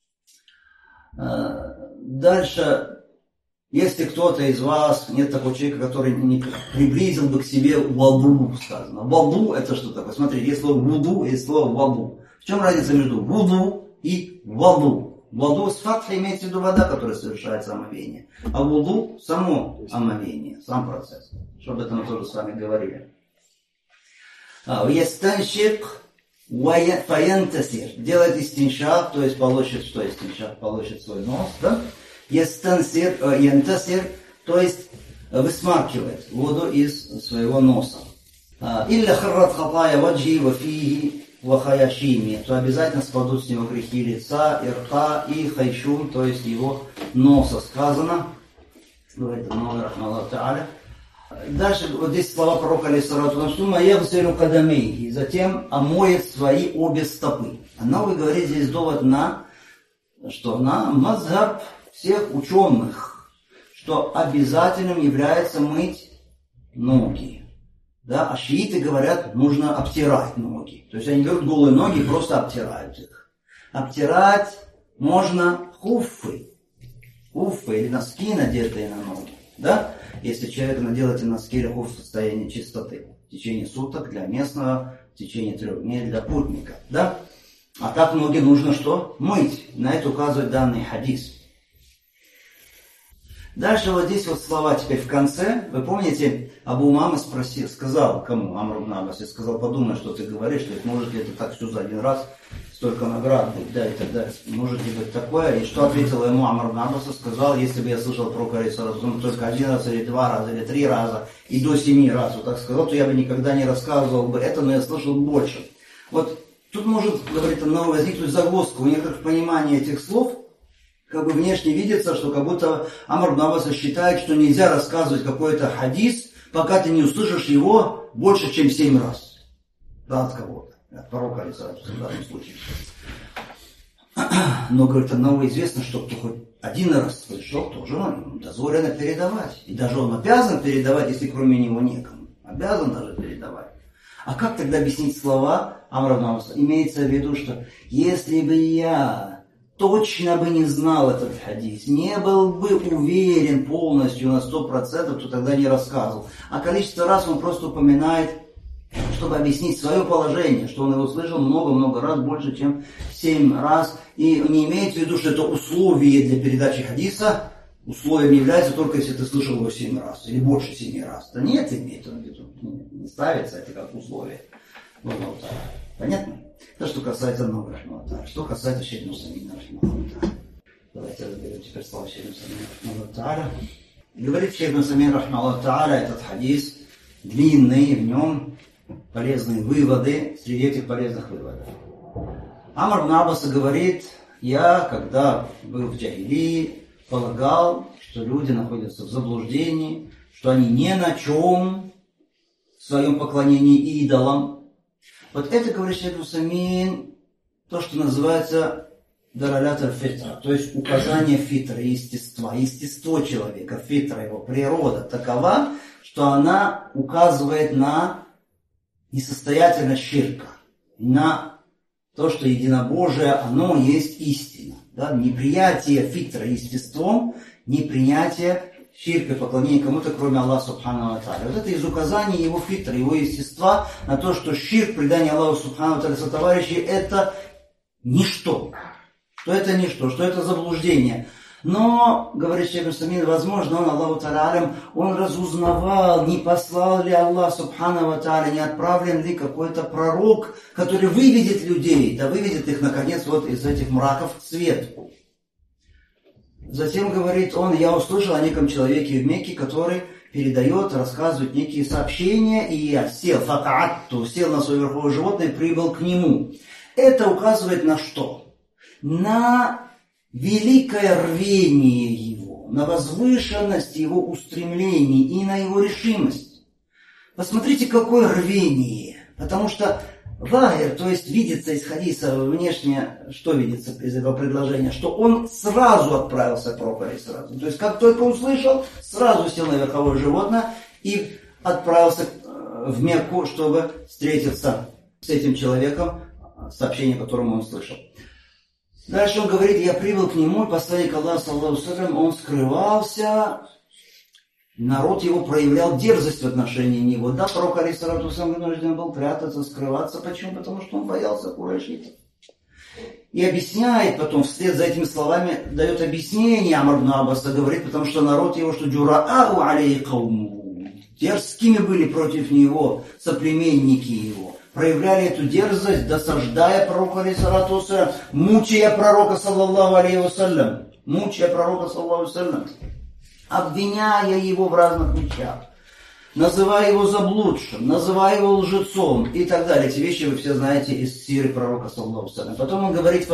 Дальше, если кто-то из вас, нет такого человека, который не приблизил бы к себе ваду, сказано. Ваду это что такое? Смотрите, есть слово вуду, есть слово ваду. В чем разница между вуду и ваду? Вуду с фатхой имеется в виду вода, которая совершается омовение. А вуду само омовение, сам процесс. Что об этом мы тоже с вами говорили. Ястанщик фаянтасир. Делает истиншак, то есть полощет, что истиншак? Полощет свой нос, да? Ястансир, янтасир, то есть высмаркивает воду из своего носа. Илля харрат хатая ваджи вафиhi вахаяшими, то обязательно спадут с него грехи лица, ирта и хайшум, то есть его носа. Сказано, говорит Аллах Та'аля. Дальше вот здесь слова пророка алейхиссалату и затем омоет свои обе стопы. Но вы говорите здесь довод на что? На мазхаб всех ученых, что обязательным является мыть ноги. Да? А шииты говорят, нужно обтирать ноги. То есть они берут голые ноги и просто обтирают их. Обтирать можно хуффы или носки, надетые на ноги. Да? Если человек надел эти носки или хуфф в состоянии чистоты в течение суток для местного, в течение 3 дней для путника. Да? А так ноги нужно что? Мыть. На это указывает данный хадис. Дальше вот здесь вот слова теперь в конце. Вы помните, Абу Умама сказал кому? Амр ибн Аббас, сказал, подумай, что ты говоришь, что может ли это так все за один раз, столько наград быть, да, и так далее. Может ли быть такое? И что ответил ему Амр ибн Аббас? Сказал, если бы я слышал про алейхиссалату только 1 раз, или 2 раза, или 3 раза, и до 7 раз, вот так сказал, то я бы никогда не рассказывал бы это, но я слышал больше. Вот тут может, говорит, возникнуть загвоздка у некоторых понимания этих слов. Как бы внешне видится, что как будто Амр ибн Аббас считает, что нельзя рассказывать какой-то хадис, пока ты не услышишь его больше, чем 7 раз. Да, от кого-то. От пророка алейхиссалату в данном случае. Но, говорит, одного известно, что кто хоть 1 раз слышал, тоже дозволено передавать. И даже он обязан передавать, если кроме него некому. Обязан даже передавать. А как тогда объяснить слова Амра ибн Аббаса? Имеется в виду, что если бы я точно бы не знал этот хадис, не был бы уверен полностью на 100%, то тогда не рассказывал. А количество раз он просто упоминает, чтобы объяснить свое положение, что он его слышал много-много раз, больше, чем 7 раз. И не имеется в виду, что это условие для передачи хадиса, условием является только если ты слышал его 7 раз, или больше 7 раз. Да нет, имеет он в виду, не ставится это как условие. Вот так. Понятно? Это что касается много рахмата. Что касается Шейх Нусаймина рахмата. Давайте разберем теперь слова Шейх Нусаймина рахмата. Говорит Шейх Нусаймин рахмата, этот хадис длинный, в нем полезные выводы, среди этих полезных выводов. Амр ибн Аббас говорит, я, когда был в Джахилии, полагал, что люди находятся в заблуждении, что они ни на чем в своем поклонении идолам. Вот это, говорит Шейх Усамин, то, что называется даралят аль-фитра, то есть указание фитры, естества. Естество человека, фитра, его природа такова, что она указывает на несостоятельность ширка, на то, что единобожие, оно есть истина. Да? Неприятие фитра естеством, непринятие ширка, поклонение кому-то, кроме Аллаха Субхану ва Тааля. Вот это из указания его фитра, его естества на то, что ширк, предание Аллаху Субхану ва Тааля сотоварищей, это ничто. Что это ничто, что это заблуждение. Но, говорит шейх Усамин, возможно, он, Аллаху Та'алям, он разузнавал, не послал ли Аллах Субхану ва Та'аля, не отправлен ли какой-то пророк, который выведет людей, да выведет их, наконец, вот из этих мраков в свет. Затем, говорит он, я услышал о неком человеке в Мекке, который передает, рассказывает некие сообщения, и я сел на свое верховое животное и прибыл к нему. Это указывает на что? На великое рвение его, на возвышенность его устремлений и на его решимость. Посмотрите, какое рвение. Потому что вахир, то есть видится из хадиса внешне, что видится из этого предложения, что он сразу отправился к пророку, сразу. То есть как только услышал, сразу сел на верховое животное и отправился в Мекку, чтобы встретиться с этим человеком, сообщение, которое он слышал. Дальше он говорит, я прибыл к нему, и посланник Аллаха, саллаллаху алейхи ва саллям, он скрывался, народ его проявлял дерзость в отношении него. Да, пророк алейхиссалату вассалям вынужден был прятаться, скрываться. Почему? Потому что он боялся курайшитов. И объясняет потом, вслед за этими словами, дает объяснение Амр ибн Аббаса, говорит, потому что народ его, что джураау алейкауму, дерзкими были против него соплеменники его. Проявляли эту дерзость, досаждая пророку алейхиссалату вассалям, мучая пророка саллаллаху алейхи вассалям, обвиняя его в разных вещах, называя его заблудшим, называя его лжецом и так далее. Эти вещи вы все знаете из сиры пророка, саллаллаху алейхи вассалям. Потом он говорит,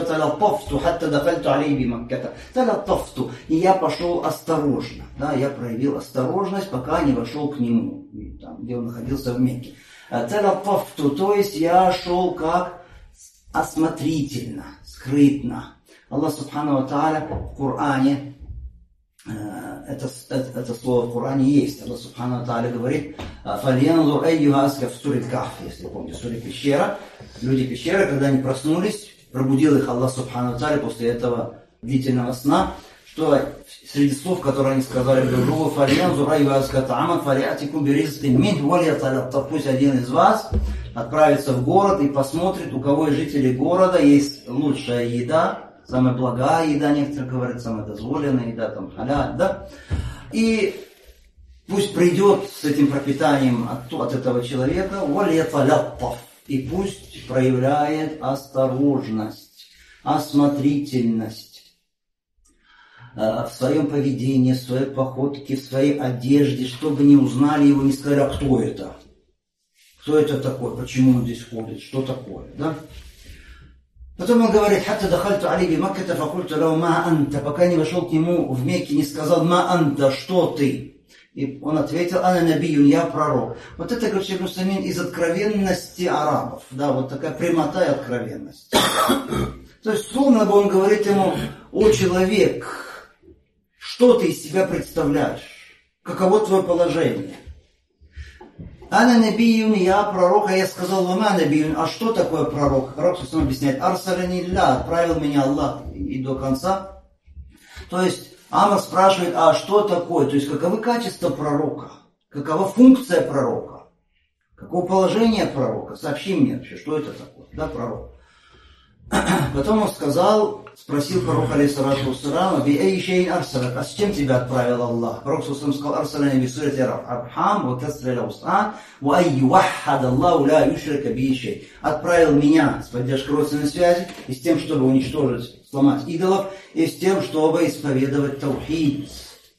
и я пошел осторожно, да, я проявил осторожность, пока не вошел к нему, там, где он находился в Мекке. То есть я шел как осмотрительно, скрытно. Аллах Субхану ва Тааля в Коране, это слово в Коране есть. Аллах Субхану ва Тааля говорит, «Фальянзур эйюха аскаф сурит кахф», если помните, суре пещера. Люди пещеры, когда они проснулись, пробудил их Аллах Субхану ва Тааля после этого длительного сна, что среди слов, которые они сказали друг другу, «Фальянзур эйюха аскаф та'аман фалиатикум биризкин мин валияталят». Пусть один из вас отправится в город и посмотрит, у кого из жителей города есть лучшая еда, самая благая еда, некоторые говорят, самая дозволенная еда, там, халяль, да? И пусть придет с этим пропитанием от этого человека, и пусть проявляет осторожность, осмотрительность в своем поведении, в своей походке, в своей одежде, чтобы не узнали его, не сказали, а кто это? Кто это такой? Почему он здесь ходит? Что такое? Да? Потом он говорит, пока не вошел к нему в Мекке, не сказал, ма анта, что ты? И он ответил, ана набиюн, я пророк. Вот это, говорит шейх Усамин, из откровенности арабов. Да, вот такая прямота и откровенность. То есть, словно бы он говорит ему, о человек, что ты из себя представляешь? Каково твое положение? Ана набиюн, я пророк, а я сказал, вама набиюн, а что такое пророк? Пророк, собственно, объясняет, арсалани илля, отправил меня Аллах, и до конца. То есть, Амр спрашивает, а что такое? То есть, каковы качества пророка? Какова функция пророка? Какое положение пророка? Сообщи мне вообще, что это такое, да, пророк? Потом он спросил пророка, алейхиссалату вассалам, а с чем тебя отправил Аллах? Пророк сказал, арсалани бисурати архам, ва касри лаустан, ва айюваххад Аллаху ла юшрика би шей. Отправил меня с поддержкой родственной связи и с тем, чтобы уничтожить, сломать идолов, и с тем, чтобы исповедовать таухид.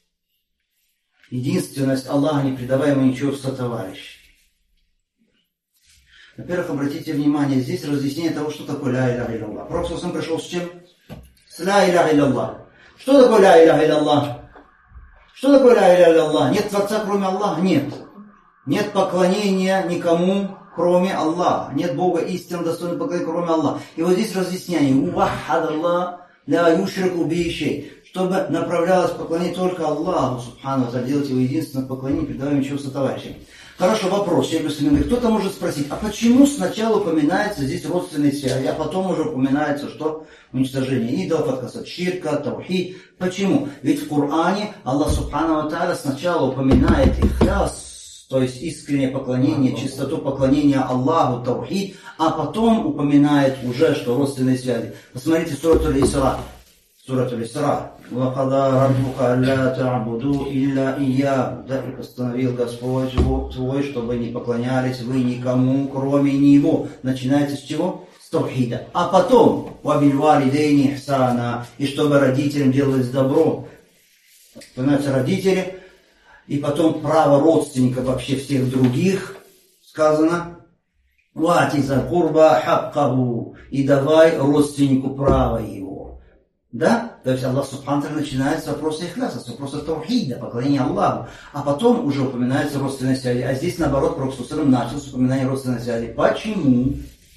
Единственность Аллаха, не придавая ему ничего в сотоварищ. Во-первых, обратите внимание, здесь разъяснение того, что такое ля иляха илlallah. Пророк сам пришел с чем? С ля иляха илlallah. Что такое ля иляха илlallah? Что такое ля иляха илlallah? Нет Творца, кроме Аллаха? Нет. Нет поклонения никому, кроме Аллаха. Нет Бога истинно достойного поклонения, кроме Аллаха. И вот здесь разъяснение. Уваххад Аллах ля юшрику би шей. Чтобы направлялось поклонение только Аллаху, субхану ва тааля, делать его единственное поклонение, не придавая ничего сотоварищам. Хорошо, вопрос. Кто-то может спросить, а почему сначала упоминается здесь родственные связи, а потом уже упоминается, что уничтожение идолов, отказ от ширка, таухид. Почему? Ведь в Коране Аллах Субхану ва Тааля сначала упоминает ихляс, то есть искреннее поклонение, чистоту поклонения Аллаху, таухид, а потом упоминает уже, что родственные связи. Посмотрите Сурат Аль-Исра. Сура Аль-Исра. «Вакада раббука алля та'буду илля ия». Да, и постановил Господь твой, чтобы не поклонялись вы никому, кроме Него. Начинается с чего? С тавхида. А потом «Вабиль-валидейни ихсана». И чтобы родителям делалось добро. Становятся родители. И потом право родственников вообще всех других. Сказано «Вати за курба хаккаху». И давай родственнику право его. Да? То есть Аллах Субхану ва Тааля начинает с вопроса ихляса, с вопроса тавхида, поклонения Аллаху. А потом уже упоминается родственная связь. А здесь наоборот Пророк ﷺ начал с упоминания родственной связи. Почему?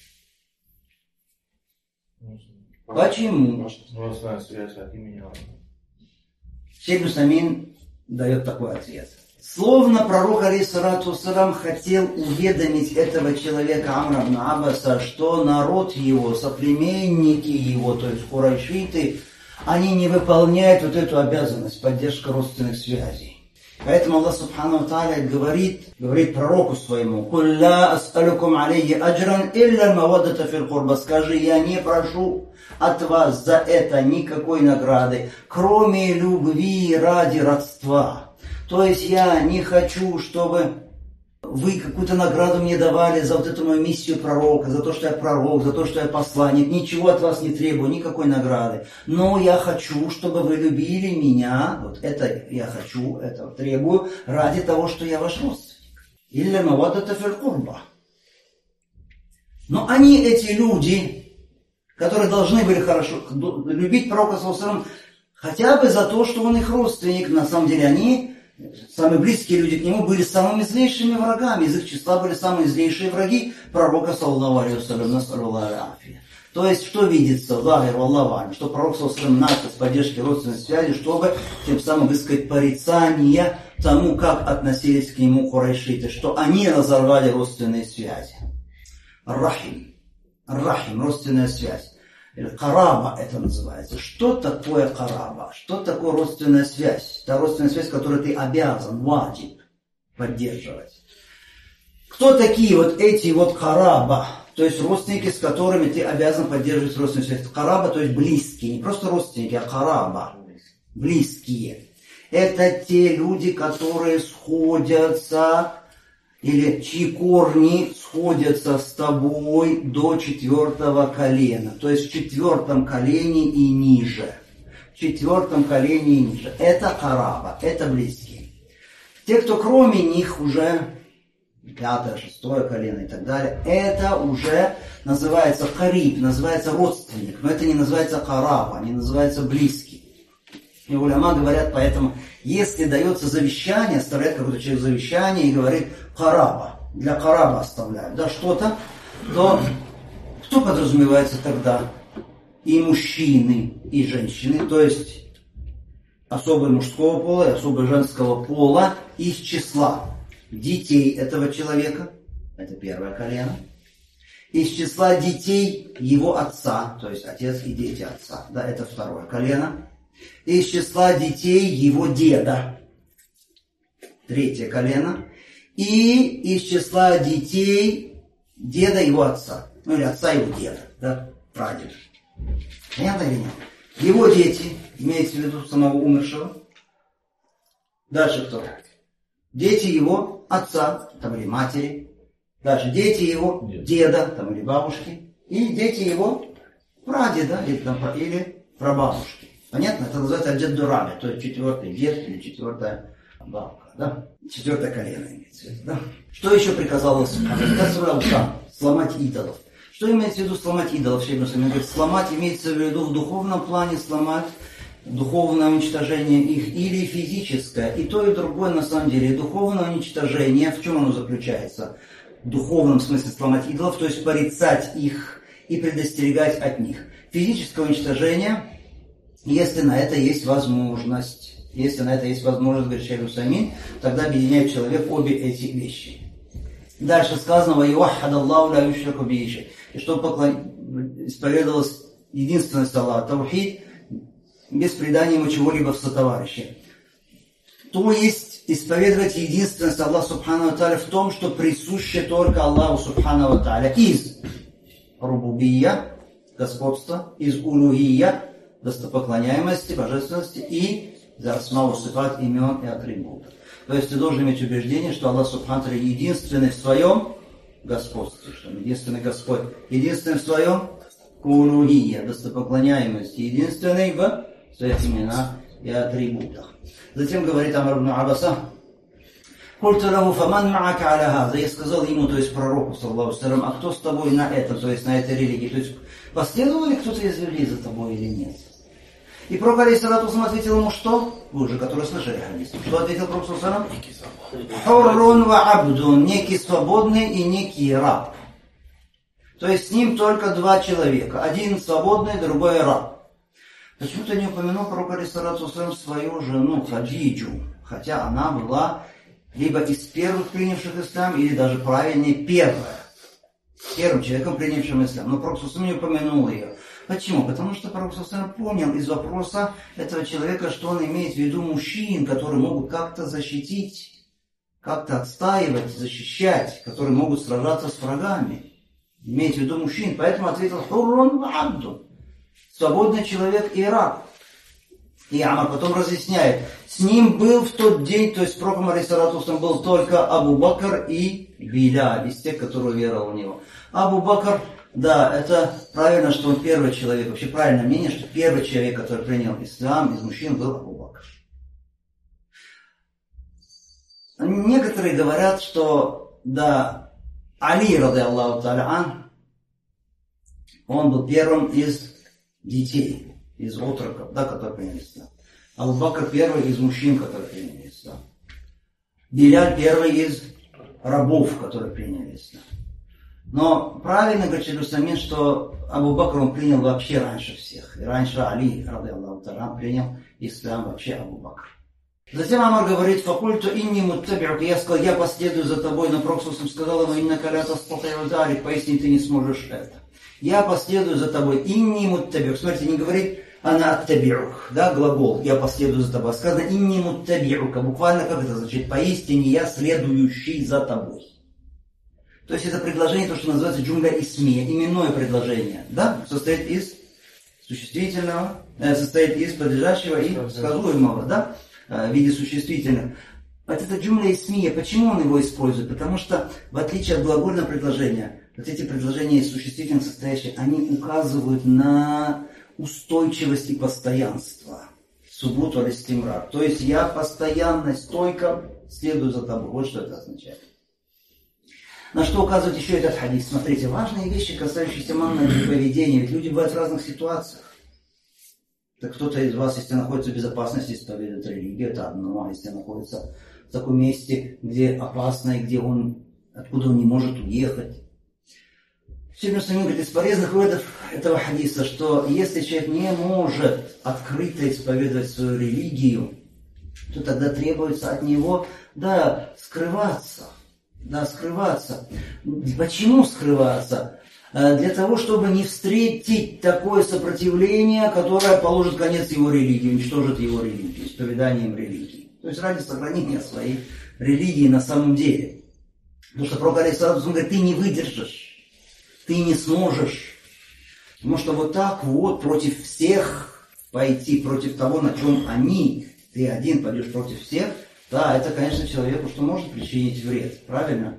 Почему? Родственная связь от имени Аллаха. Шейх Усамин дает такой ответ. Словно пророк алейхиссалату вассалям хотел уведомить этого человека Амра ибн Аббаса, что народ его, соплеменники его, то есть курайшиты, они не выполняют вот эту обязанность, поддержка родственных связей. Поэтому Аллах Субхану ва Тааля говорит пророку своему: «Куль ла ас'алюкум алейхи аджран илля маваддата фил курба». Скажи, я не прошу от вас за это никакой награды, кроме любви ради родства. То есть я не хочу, чтобы вы какую-то награду мне давали за вот эту мою миссию пророка, за то, что я пророк, за то, что я посланник. Ничего от вас не требую, никакой награды. Но я хочу, чтобы вы любили меня. Вот это я хочу, это требую ради того, что я ваш родственник. Илля маваддата фил курба. Но они, эти люди, которые должны были хорошо любить пророка саллаллаху алейхи ва саллям, хотя бы за то, что он их родственник, на самом деле они... Самые близкие люди к нему были самыми злейшими врагами. Из их числа были самые злейшие враги пророка, саллаллаху алейхи ва саллям. То есть, что видится, что пророк, саллаллаху алейхи ва саллям, начал с поддержки родственной связи, чтобы тем самым высказать порицание тому, как относились к нему курайшиты, что они разорвали родственные связи. Рахим, родственная связь. Караба это называется. Что такое караба? Что такое родственная связь? Та родственная связь, которую ты обязан, ваджиб, поддерживать. Кто такие вот эти вот караба? То есть родственники, с которыми ты обязан поддерживать родственную связь. Караба, то есть близкие. Не просто родственники, а караба. Близкие. Это те люди, которые сходятся... или чьи корни сходятся с тобой до 4-го колена. То есть в 4-м колене и ниже. В 4-м колене и ниже. Это караба, это близкие. Те, кто кроме них уже 5-е, 6-е колено и так далее, это уже называется кариб, называется родственник. Но это не называется караба, не называется близкий. И уляма говорят, поэтому, если дается завещание, оставляет какой-то человек завещание и говорит караба, для караба оставляют, да, что-то, то кто подразумевается тогда? И мужчины, и женщины, то есть особо мужского пола и особо женского пола из числа детей этого человека, это 1-е колено, из числа детей его отца, то есть отец и дети отца, да, это 2-е колено, из числа детей его деда, 3-е колено, и из числа детей деда его отца, ну или отца его деда, да, прадеда. Понятно или нет? Его дети, имеется в виду самого умершего. Дальше кто? Дети его отца, там или матери. Дальше дети его деда, там или бабушки. И дети его прадеда, или прабабушки. Понятно? Это называется аджадду раби, то есть 4-й дед или 4-я бабка, да? 4-е колено имеется в виду, да? Что еще приказал Аллах? Сломать идолов. Что имеется в виду сломать идолов? Шейх Усамин говорит, сломать имеется в виду в духовном плане сломать, духовное уничтожение их, или физическое. И то, и другое на самом деле. Духовное уничтожение, в чем оно заключается? В духовном смысле сломать идолов, то есть порицать их и предостерегать от них. Физическое уничтожение, если на это есть возможность. Если на это есть возможность, говорит Шейх Усамин, тогда объединяет человек обе эти вещи. Дальше сказано, и чтобы исповедовалось единственность Аллаха, таухид, без предания ему чего-либо в сотоварищи. То есть исповедовать единственность Аллаха Субхану ва Тааля в том, что присуще только Аллаху Субхану ва Тааля из рубубия, господства, из улухия, достопоклоняемости, божественности и за асмау сифат имен и атрибутов. То есть ты должен иметь убеждение, что Аллах Субхану ва Тааля единственный в своем господстве, что он единственный Господь, единственный в своем улухия, достопоклоняемости, единственный в своих именах и атрибутах. Затем говорит Амар ибн Аббаса: «Культу лаху фаман ма'ака аля хаза». Я сказал ему, то есть пророку, саллаллаху алейхи ва саллям, а кто с тобой на этом, то есть на этой религии? То есть последовал ли кто-то из людей за тобой или нет? И пророк алейхиссалату вассалам ответил ему, что? Вы уже, которые слышали хадис. Что ответил пророк саллаллаху алейхи ва саллям? «Хуррун ва абдун», некий свободный и некий раб. То есть с ним только два человека. Один свободный, другой раб. Почему-то не упомянул пророк алейхиссалату вассалям свою жену Хадиджу, хотя она была либо из первых принявших ислам, или даже правильнее первым человеком, принявшим ислам. Но пророк саллаллаху алейхи ва саллям не упомянул ее. Почему? Потому что пророк саллаллаху алейхи ва саллям понял из вопроса этого человека, что он имеет в виду мужчин, которые могут как-то защитить, как-то отстаивать, защищать, которые могут сражаться с врагами. Имеет в виду мужчин. Поэтому ответил: «Хуррун ва абдун». Свободный человек и раб. И Амар потом разъясняет: с ним был в тот день, то есть с пророком алейхиссалату вассалям был только Абу Бакр и Биляль, из тех, которые веровал в него. Абу Бакр, да, это правильно, что он первый человек. Вообще правильное мнение, что первый человек, который принял ислам из мужчин, был Абу Бакр. Некоторые говорят, что да, Али, ради Аллаху та'аля ан, он был первым из детей, из отроков, да, которые приняли ислам. Абу Бакр первый из мужчин, которые приняли ислам. Биляль первый из рабов, которые приняли ислам. Но правильно говорит Шейх аль-Исламин, что Абу Бакр он принял вообще раньше всех. И раньше Али, ради Аллаху та'аля, принял ислам вообще Абу Бакр. Затем Амар говорит: «Факульту инни муттаби'ука». Я сказал: я последую за тобой. Но пророк сказал ему: «Иннака ля тастати'у залик», поистине ты не сможешь это. Я последую за тобой. Инни муттаби'ук. Смотрите, не говорит ана аттаби'ук, да, глагол, я последую за тобой. Сказано инни муттаби'ука. Буквально как это значит? Поистине я следующий за тобой. То есть это предложение, то, что называется джумля исмия, именное предложение, да, состоит из существительного, состоит из подлежащего и сказуемого, да, в виде существительных. Вот это джумля исмия, почему он его использует? Потому что, в отличие от глагольного предложения, вот эти предложения из существительных состоящих, они указывают на устойчивость и постоянство. Субут валистимрар. То есть я постоянно, стойко следую за тобой. Вот что это означает. На что указывает еще этот хадис? Смотрите, важные вещи, касающиеся манного поведения. Ведь люди бывают в разных ситуациях. Так кто-то из вас, если находится в безопасности, исповедует религию, это одно. А если находится в таком месте, где опасно, и где он, откуда он не может уехать. Шейх аль-Исламин говорит, из полезных выводов этого хадиса, что если человек не может открыто исповедовать свою религию, то тогда требуется от него, да, скрываться. Да, скрываться. Почему скрываться? Для того, чтобы не встретить такое сопротивление, которое положит конец его религии, уничтожит его религию, исповеданием религии. То есть ради сохранения своей религии на самом деле. Потому что пророк алейхиссалату вассалам говорит, ты не выдержишь, ты не сможешь. Потому что вот так вот против всех пойти, против того, на чем они, ты один пойдешь против всех, да, это, конечно, человеку, что может причинить вред, правильно?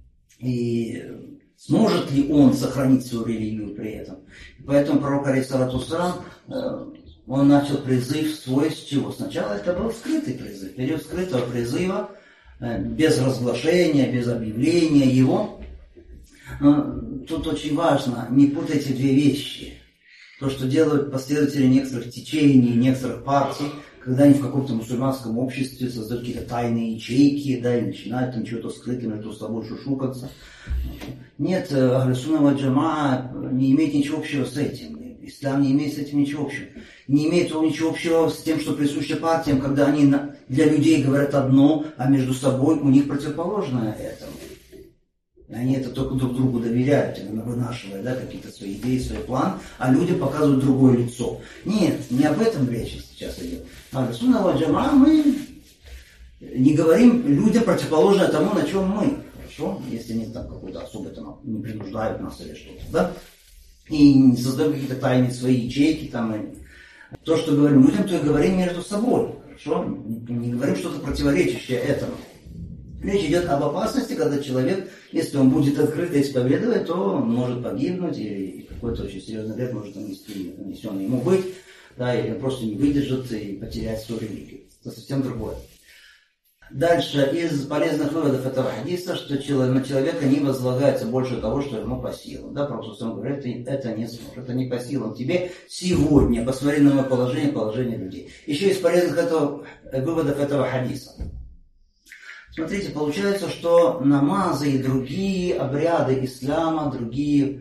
И сможет ли он сохранить свою религию при этом? И поэтому пророк алейхиссалату вассалам, он начал призыв свой с чего? Сначала это был скрытый призыв, период скрытого призыва, без разглашения, без объявления его. Но тут очень важно, не путайте две вещи. То, что делают последователи некоторых течений, некоторых партий, когда они в каком-то мусульманском обществе создают какие-то тайные ячейки, да, и начинают там что-то скрыто между собой шушукаться. Нет, Ахлю-Сунна валь Джамаа не имеет ничего общего с этим. Ислам не имеет с этим ничего общего. Не имеет ничего общего с тем, что присуще партиям, когда они для людей говорят одно, а между собой у них противоположное этому. И они это только друг другу доверяют, вынашивая, да, какие-то свои идеи, свой план, а людям показывают другое лицо. Нет, не об этом речь сейчас идет. Ахлю-Сунна валь Джамаа мы не говорим людям противоположное тому, на чем мы. Хорошо? Если они там какой-то особо там не принуждают нас или что-то, да? И не создаем какие-то тайные свои ячейки там. То, что говорим людям, то и говорим между собой. Хорошо? Не говорим что-то противоречащее этому. Речь идет об опасности, когда человек, если он будет открыто исповедовать, то он может погибнуть, или какой-то очень серьезный вред может нанесен ему быть, да, или он просто не выдержит и потеряет свою религию. Это совсем другое. Дальше, из полезных выводов этого хадиса, что на человека не возлагается больше того, что ему по силам. Да, Пророк говорит, это не сможет, это не по силам тебе сегодня. Посмотри на мое положение людей. Еще из полезных выводов этого хадиса. Смотрите, получается, что намазы и другие обряды ислама, другие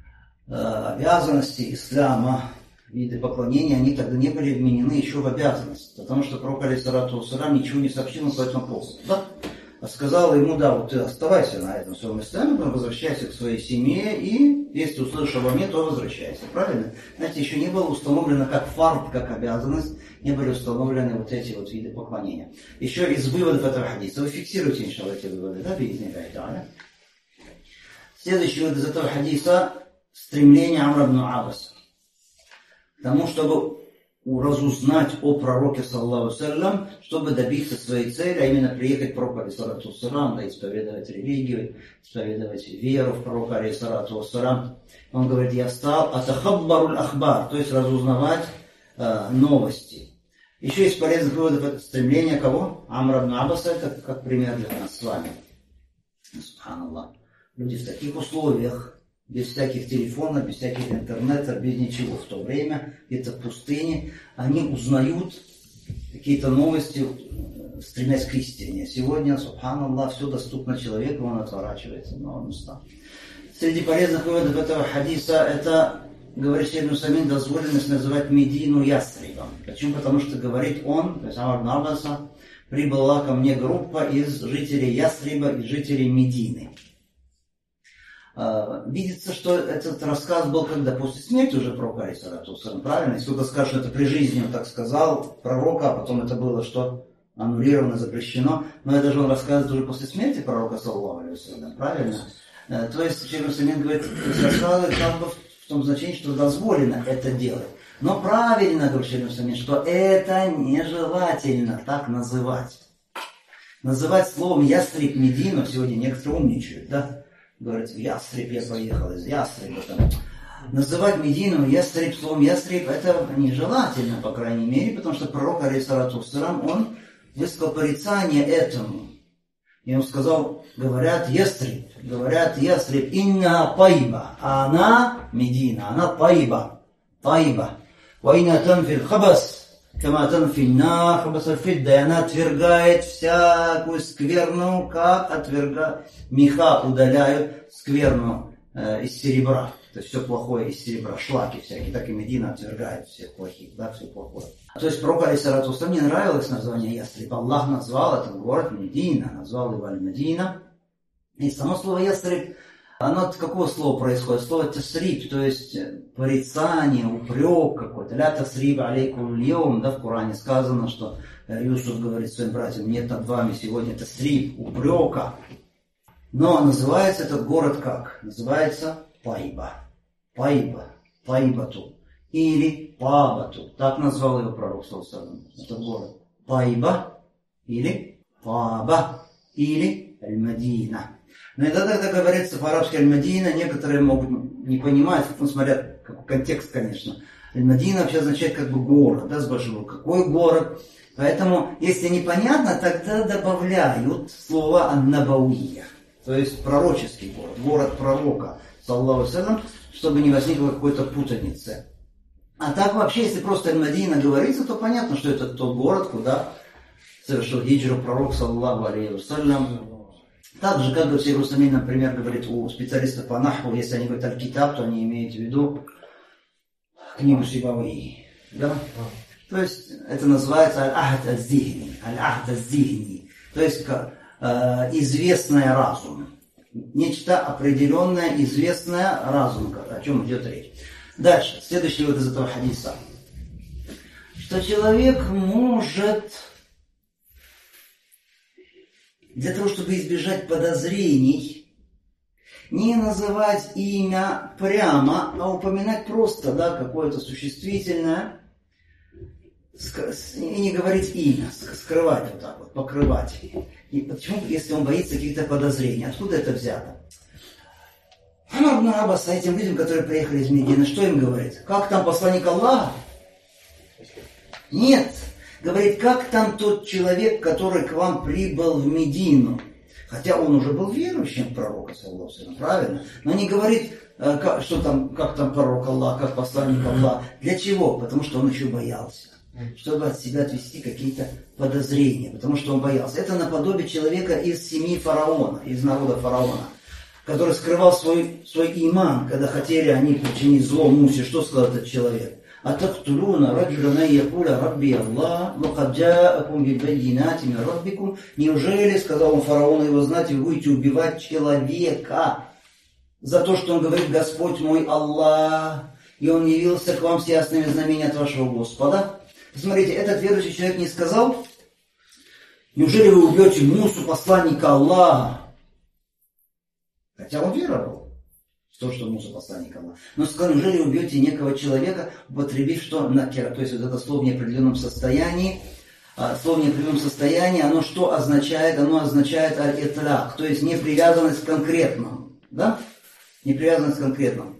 обязанности ислама, виды поклонения, они тогда не были вменены еще в обязанность. Потому что пророк, алейхиссалату вассалям, ничего не сообщил по этому поводу. Да? А сказал ему, да, вот ты оставайся на этом своем исламе, потом возвращайся к своей семье, и если услышишь обо мне, то возвращайся. Правильно? Знаете, еще не было установлено как фард, как обязанность, не были установлены вот эти вот виды поклонения. Еще из выводов этого хадиса. Вы фиксируете, иншаллах, эти выводы, да, да? Следующий вывод из этого хадиса – стремление Амра ибн Аббаса к тому, чтобы разузнать о пророке, саллаллаху саллям, чтобы добиться своей цели, а именно приехать к пророку, алейхиссалату вассалям, да, исповедовать религию, исповедовать веру в пророка, алейхиссалату вассалям. Он говорит, я стал атахаббаруль ахбар, то есть разузнавать новости. Еще из полезных выводов это стремление кого? Амра ибн Аббаса, это как пример для нас с вами. Субханаллах. Люди в таких условиях, без всяких телефонов, без всяких интернета, без ничего. В то время, где-то в пустыне, они узнают какие-то новости, стремясь к истине. Сегодня, субханаллах, все доступно человеку, он отворачивается. Но он устал. Среди полезных выводов этого хадиса, это, говорит Шейх Нусаймин, дозволенность называть Медину Ясрибом. Почему? Потому что, говорит он, то есть Амр ибн Аббаса, прибыла ко мне группа из жителей Ясриба и жителей Медины. Видится, что этот рассказ был когда? После смерти уже пророка, алейхиссалату вассалям, правильно? Если кто-то скажет, что это при жизни он так сказал пророка, а потом это было что? Аннулировано, запрещено. Но это же он рассказывает уже после смерти пророка, саллаллаху алейхи вассалям, правильно? То есть, Шейх Нусаймин говорит, рассказывает как бы в том значении, что дозволено это делать. Но правильно, говорит Шейх Нусаймин, что это нежелательно так называть. Называть словом Ясриб Медину, сегодня некоторые умничают, да? Говорит, в Ясриб я поехал, из Ясриба там. Называть Медину Ясриб, словом Ясриб, это нежелательно, по крайней мере, потому что пророк, алейхиссалату вассалям, он высказал порицание этому. И он сказал, говорят Ясриб, инна пайба, а она Медина, она пайба. Вайна танфиль хабас. Каматан финна, хабасальфидда, и она отвергает всякую скверну, как отвергают меха, удаляют скверну из серебра. То есть все плохое из серебра, шлаки всякие, так и Медина отвергает всех плохих, да, все плохое. То есть пророку, алейхиссалату вассалям, не нравилось название Ясриб. Аллах назвал этот город Медина, назвал его Аль-Медина. И само слово Ясриб, оно от какого слова происходит? Слово тасриб, то есть порицание, упрек какой-то. Ля тасриб алейкум льем, да, в Коране сказано, что Юсуф говорит своим братьям, нет над вами сегодня тасриб, упрека. Но называется этот город как? Называется Пайба. Пайбату. Или Пабату. Так назвал его пророк, саллаллаху, этот город. Пайба или Паба или Аль-Мадина. Но иногда, когда говорится по-арабски Аль-Мадина, некоторые могут не понимать, смотря какой контекст, конечно. Аль-Мадина вообще означает как бы город, да, с большого. Какой город? Поэтому, если непонятно, тогда добавляют слово Ан-Набауия, то есть пророческий город, город пророка, саллаллаху алейхи, чтобы не возникло какой-то путаницы. А так вообще, если просто Аль-Мадина говорится, то понятно, что это тот город, куда совершил хиджру пророк, саллаллаху алейхи вассалям. Так же, как Шейх Нусаймин, например, говорит у специалистов по нахву, если они говорят аль-китаб, то они имеют в виду книгу Сибавии. Да? То есть это называется аль-ахд аз-зихни. То есть известное разум. Нечто определенное, известное разум, о чем идет речь. Дальше, следующий вот из этого хадиса. Что человек может, для того, чтобы избежать подозрений, не называть имя прямо, а упоминать просто, да, какое-то существительное, и не говорить имя, скрывать вот так вот, покрывать. И почему, если он боится каких-то подозрений? Откуда это взято? Амар ибн Аббас этим людям, которые приехали из Медины, что им говорит? Как там посланник Аллаха? Нет. Говорит, как там тот человек, который к вам прибыл в Медину? Хотя он уже был верующим в пророка, правильно? Но не говорит, что там, как там пророк Аллах, как посланник Аллаха. Для чего? Потому что он еще боялся. Чтобы от себя отвести какие-то подозрения. Потому что он боялся. Это наподобие человека из семьи фараона, из народа фараона, который скрывал свой иман, когда хотели они причинить зло Мусе. Что сказал этот человек? «Атактулуна раджуляна якуля рабби Аллах, лакад джаакум билбайинати мин раббикум». Неужели, сказал он фараону, его знать, вы будете убивать человека за то, что он говорит «Господь мой Аллах», и он явился к вам с ясными знамениями от вашего Господа? Посмотрите, этот верующий человек не сказал: неужели вы убьете Мусу, посланника Аллаха? Хотя он веровал в то, что Муса посланник Аллаха. Но сказал: неужели вы убьете некого человека, употребив что накера? То есть вот это слово в неопределенном состоянии. Слово в неопределенном состоянии, оно что означает? Оно означает аль-итлак, то есть непривязанность к конкретному. Да? Непривязанность к конкретному.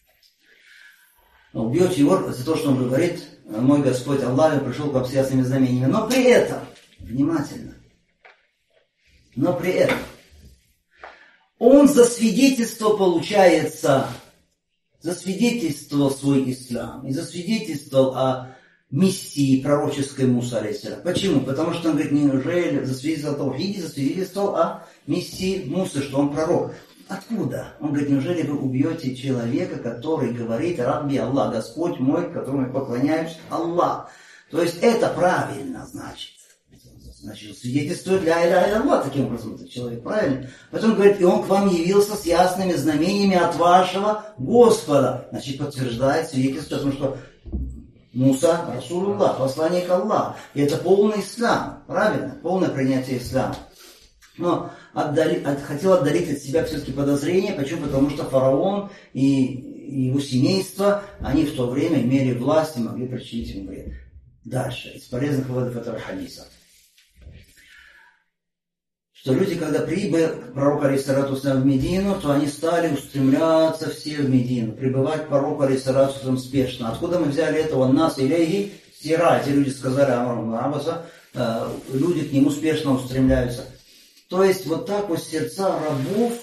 Убьете его за то, что он говорит: мой Господь Аллах, я пришел к вам с ясными знамениями. Но при этом, внимательно, но при этом, он засвидетельствовал, получается, засвидетельствовал свой ислам и засвидетельствовал о миссии пророческой Мусы, алейхиссалям. Почему? Потому что он говорит, неужели засвидетельствовал о таухиде, засвидетельствовал о миссии Мусы, что он пророк. Откуда? Он говорит, неужели вы убьете человека, который говорит «Рабби Аллах», Господь мой, которому я поклоняюсь, Аллах. То есть это правильно, значит. Значит, свидетельствует ля иляха илlallah, таким образом этот человек, правильно? Потом говорит, и он к вам явился с ясными знамениями от вашего Господа. Значит, подтверждает свидетельство, потому что Муса, Расулуллах, посланник Аллаха. И это полный ислам, правильно? Полное принятие ислама. Но хотел отдалить от себя все-таки подозрения. Почему? Потому что фараон и его семейство, они в то время имели власть и могли причинить ему вред. Дальше, из полезных выводов этого хадиса. Что люди, когда прибыл пророк алейхиссалату вассалям в Медину, то они стали устремляться все в Медину, прибывать к пророку алейхиссалату вассалям спешно. Откуда мы взяли это? Он нас илейхи сира. Эти люди сказали Амар ибн Аббаса, люди к нему спешно устремляются. То есть вот так вот сердца рабов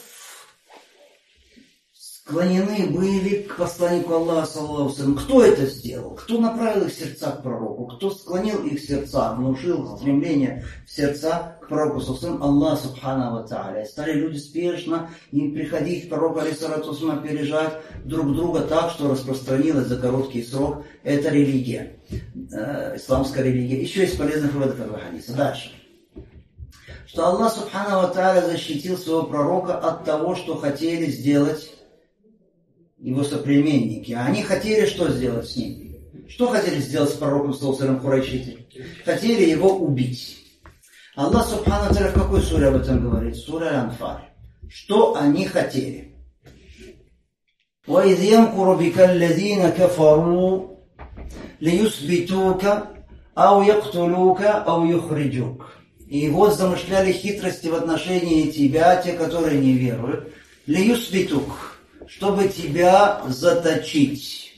склонены были к посланнику Аллаха, саллаллаху алейхи ва саллям. Кто это сделал? Кто направил их сердца к пророку? Кто склонил их сердца, внушил стремление в сердца к пророку, собственно, Аллах субхана ва тааля. Стали люди спешно и приходить к пророку, алейхиссалату вассалям, опережать друг друга так, что распространилась за короткий срок эта религия, исламская религия. Еще из полезных выводов этого хадиса. Дальше. Что Аллах субхана ва тааля защитил своего пророка от того, что хотели сделать его соплеменники. А они хотели что сделать с ним? Что хотели сделать с пророком, саллаллаху алейхи ва саллям, курайшиты? Хотели его убить. Аллах субхану ва тааля в какой суре об этом говорит? Сура Аль-Анфаль. Что они хотели? وَإِذْ يَمْكُرُ بِكَ الَّذِينَ كَفَرُوا لِيُثْبِتُوكَ أَوْ يَقْتُلُوكَ أَوْ يُخْرِجُوكَ. И вот замышляли хитрости в отношении тебя, те, которые не веруют, лиюсбитук, чтобы тебя заточить.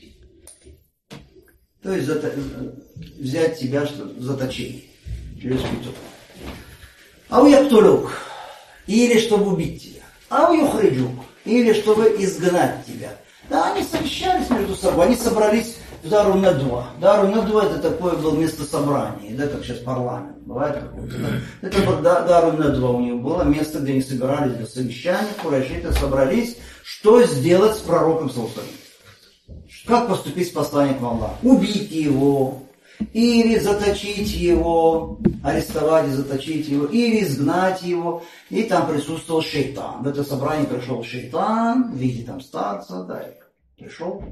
То есть взять тебя в заточение. Лиюсбитук. Ау яктулук, или чтобы убить тебя. Ау юхриджук, или чтобы изгнать тебя. Да, они совещались между собой, они собрались в Дару Надва. Дару Надва это такое было место собрания, да, как сейчас парламент, бывает какой-то. Да? Это было Дару Надва у них было место, где они собирались для совещания, курайшиты собрались, что сделать с пророком саллаллаху алейхи ва саллям. Как поступить с посланником Аллаха? Убить его, или заточить его, арестовать и заточить его, или изгнать его. И там присутствовал шейтан. В это собрание пришел шейтан, в виде там старца, да, пришел.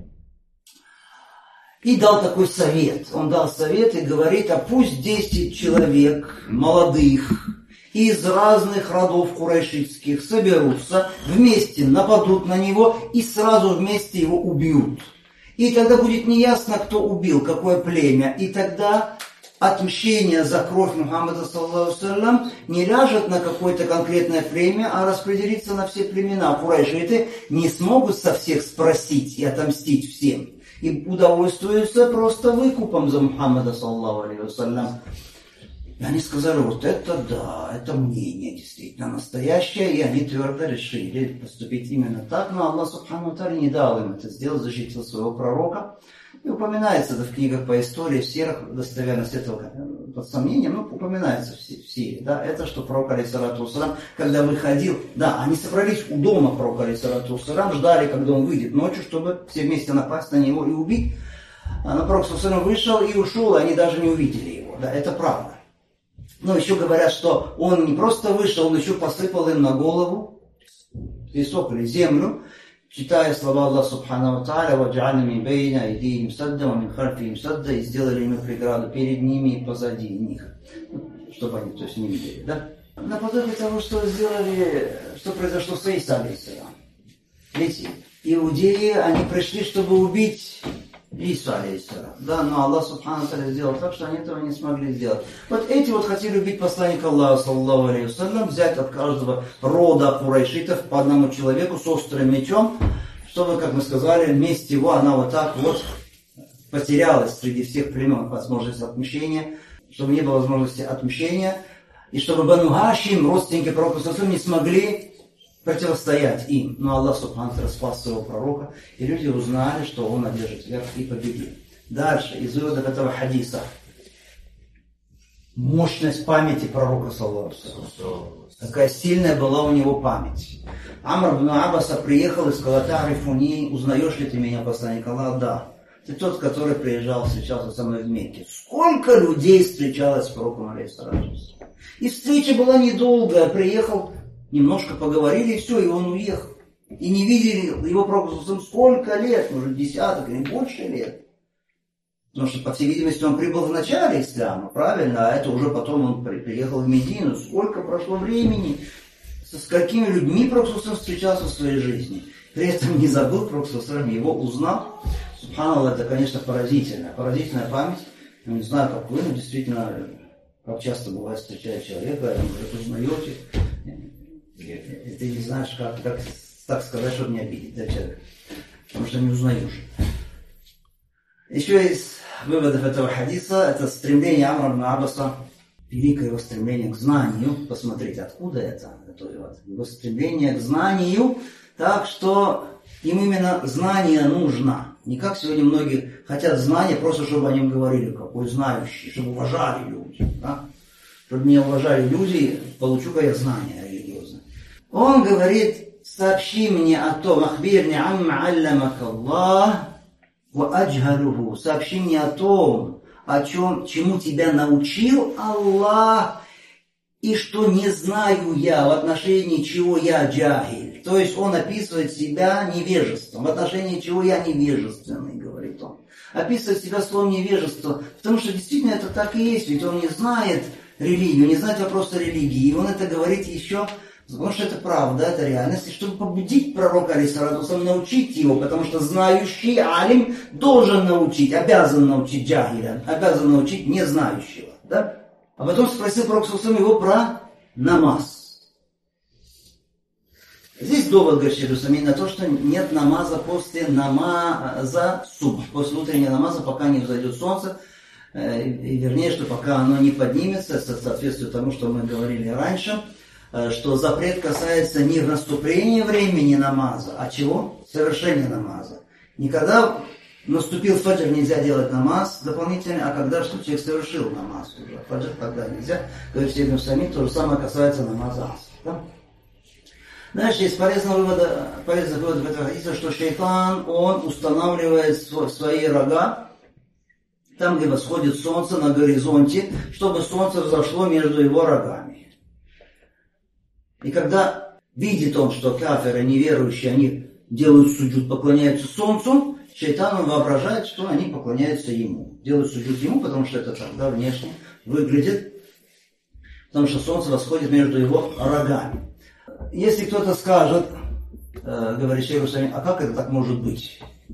И дал такой совет. Он дал совет и говорит, а пусть 10 человек молодых из разных родов курайшитских соберутся, вместе нападут на него и сразу вместе его убьют. И тогда будет неясно, кто убил, какое племя. И тогда отмщение за кровь Мухаммада саллаллаху алейхи ва саллям не ляжет на какое-то конкретное племя, а распределится на все племена. Курайшиты не смогут со всех спросить и отомстить всем. И удовольствуются просто выкупом за Мухаммада саллаллаху алейхи ва саллям. И они сказали, вот это да, это мнение действительно настоящее, и они твердо решили поступить именно так, но Аллах субхану ва тааля не дал им это сделать, защитил своего пророка. И упоминается это в книгах по истории, в сирах, достоверность этого под сомнением, но упоминается в сире, да, это что пророк, алейхиссалату вассалам, когда выходил, да, они собрались у дома пророка, алейхиссалату вассалам, ждали, когда он выйдет ночью, чтобы все вместе напасть на него и убить. А пророк, алейхиссалам, вышел и ушел, и они даже не увидели его, да, это правда. Но еще говорят, что он не просто вышел, он еще посыпал им на голову песок или землю, читая слова Аллаха субхану ва тааля, «Вадж'альна мин бейни айдихим садда, ва мин хальфихим садда», и сделали ему преграду перед ними и позади них, чтобы они, то есть, не видели, да? Наподобие того, что сделали, что произошло с Иса алейхиссалам. Ведь иудеи, они пришли, чтобы убить Иса алейхиссалам, да, но Аллах субхану ва тааля сделал так, что они этого не смогли сделать. Вот эти вот хотели убить посланника Аллаха, саллаллаху алейхи ва саллям, взять от каждого рода курайшитов по одному человеку с острым мечом, чтобы, как мы сказали, месть его, она вот так вот потерялась среди всех племен, возможность отмщения, чтобы не было возможности отмщения, и чтобы Бану Хашим, родственники пророка, не смогли противостоять им. Но Аллах субхану ва тааля спас своего пророка, и люди узнали, что он одержит верх и победит. Дальше, из выводов этого хадиса. Мощность памяти пророка, саллаллаху алейхи ва саллям. Какая сильная была у него память. Амр ибн Аббаса приехал и сказал: «Тарифуни, узнаешь ли ты меня, посланник Аллаха?» «Да». Ты тот, который приезжал, встречался со мной в Мекке. Сколько людей встречалось с пророком, алейхиссалату. И встреча была недолгая. Приехал, немножко поговорили, и все, и он уехал. И не видели его пророка сколько лет, может, десяток или больше лет. Потому что, по всей видимости, он прибыл в начале ислама, правильно? А это уже потом он приехал в Медину. Сколько прошло времени, с какими людьми пророк встречался в своей жизни. При этом не забыл пророк, его узнал. Субханаллах, это, конечно, поразительная память. Я не знаю, как вы, но действительно, как часто бывает, встречая человека, вы узнаете. И ты не знаешь, как так сказать, чтобы не обидеть человека. Потому что не узнаешь. Еще из выводов этого хадиса, это стремление Амра ибн Аббаса, великое его стремление к знанию. Посмотрите, откуда это вывод. Его стремление к знанию, так что им именно знание нужно. Не как сегодня многие хотят знания, просто чтобы о нем говорили, какой знающий, чтобы уважали люди. Да? Чтобы меня уважали люди, получу-ка я знания религиозные. Он говорит: сообщи мне о том, ахбирни амма алламака Аллах ва аджхалуху. Сообщи мне о том, чему тебя научил Аллах, и что не знаю я, в отношении чего я джахиль. То есть он описывает себя невежеством, в отношении чего я невежественный, говорит он. Описывает себя словом невежество, потому что действительно это так и есть, ведь он не знает религию, не знает вопроса религии, и он это говорит еще, потому что это правда, это реальность, и чтобы побудить пророка, алейхиссалату, научить его, потому что знающий алим должен научить, обязан научить джахиля, обязан научить незнающего, да? А потом спросил пророк его про намаз. Здесь довод, говорит Шейх Усаймин, на то, что нет намаза после намаза субх, после утреннего намаза, пока не взойдет солнце, и вернее, что пока оно не поднимется, соответствует тому, что мы говорили раньше, что запрет касается не наступления времени намаза, а чего? Совершения намаза. Никогда наступил фаджр, нельзя делать намаз дополнительный, а когда что человек совершил намаз уже. Фаджр тогда нельзя. Говорит Шейх Усаймин, то же самое касается намаза аср. Да? Дальше есть полезный вывод в этом хадисе, что шайтан, он устанавливает свои рога там, где восходит солнце на горизонте, чтобы солнце взошло между его рогами. И когда видит он, что кафиры, неверующие, они делают суджуд, поклоняются солнцу, шайтан, он воображает, что они поклоняются ему. Делают суджуд ему, потому что это тогда внешне выглядит, потому что солнце восходит между его рогами. Если кто-то скажет, говорит Шейх Усаймин, а как это так может быть?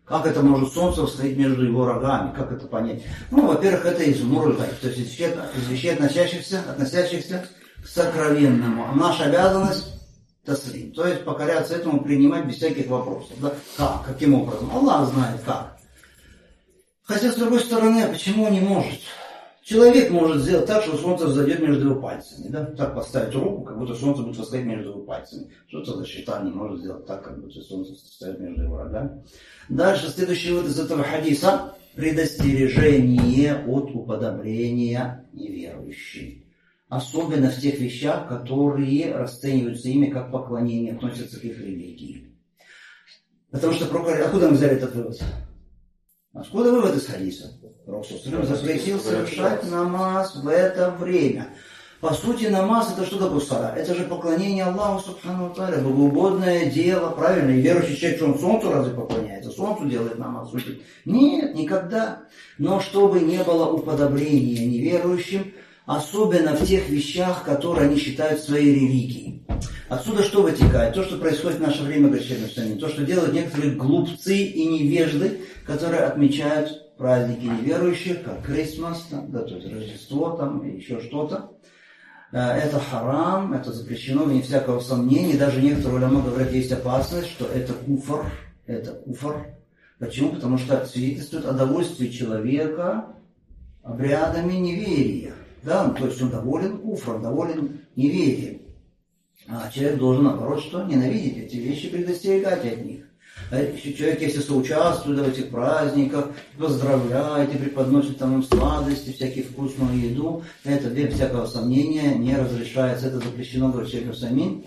Как это может солнце стоять между его рогами? Как это понять? Ну, во-первых, это из Умур-аль-Гайб, то есть из вещей, относящихся к сокровенному. А наша обязанность таслим, то есть покоряться этому, принимать без всяких вопросов. Да? Как? Каким образом? Аллах знает как. Хотя, с другой стороны, почему не может? Человек может сделать так, что солнце взойдет между его пальцами. Да? Так поставить руку, как будто солнце будет восходить между его пальцами. Что-то за шайтан не может сделать так, как будто солнце стоит между его рогами. Дальше, следующий вывод из этого хадиса. Предостережение от уподобления неверующим. Особенно в тех вещах, которые расцениваются ими как поклонение, относятся к их религии. Потому что откуда мы взяли этот вывод? Откуда вывод из хадиса? Пророк запретил совершать намаз в это время. По сути, намаз это что такое сала? Это же поклонение Аллаху Субхану ва Тааля, богоугодное дело, правильно? И верующий человек, что он солнцу разве поклоняется? Солнцу делает намаз. Нет, никогда. Но чтобы не было уподобления неверующим, особенно в тех вещах, которые они считают своей религией. Отсюда что вытекает? То, что происходит в наше время, то, что делают некоторые глупцы и невежды, которые отмечают праздники неверующих, как Крисмас, да, то есть Рождество там, и еще что-то. Это харам, это запрещено, вне всякого сомнения. Даже некоторые уляма говорят, есть опасность, что это куфр. Это куфр. Почему? Потому что свидетельствует о довольстве человека обрядами неверия. Да? То есть он доволен куфром, доволен неверием. А человек должен, наоборот, что? Ненавидеть эти вещи, предостерегать от них. Человек, если соучаствует в этих праздниках, поздравляет и преподносит там им сладости, всякую вкусную еду, это без всякого сомнения не разрешается, это запрещено, говорит Шейх Усаймин.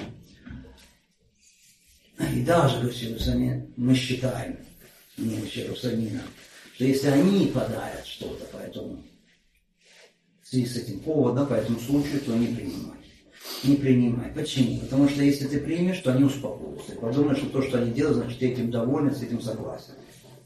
И даже, говорит Шейх Усаймин, мы считаем, не Шейх Усаймина, что если они подарят что-то по этому, в связи с этим поводом, по этому случаю, то не принимай. Не принимай. Почему? Потому что если ты примешь, то они успокоятся. И подумают, что то, что они делают, значит, ты этим доволен, с этим согласен.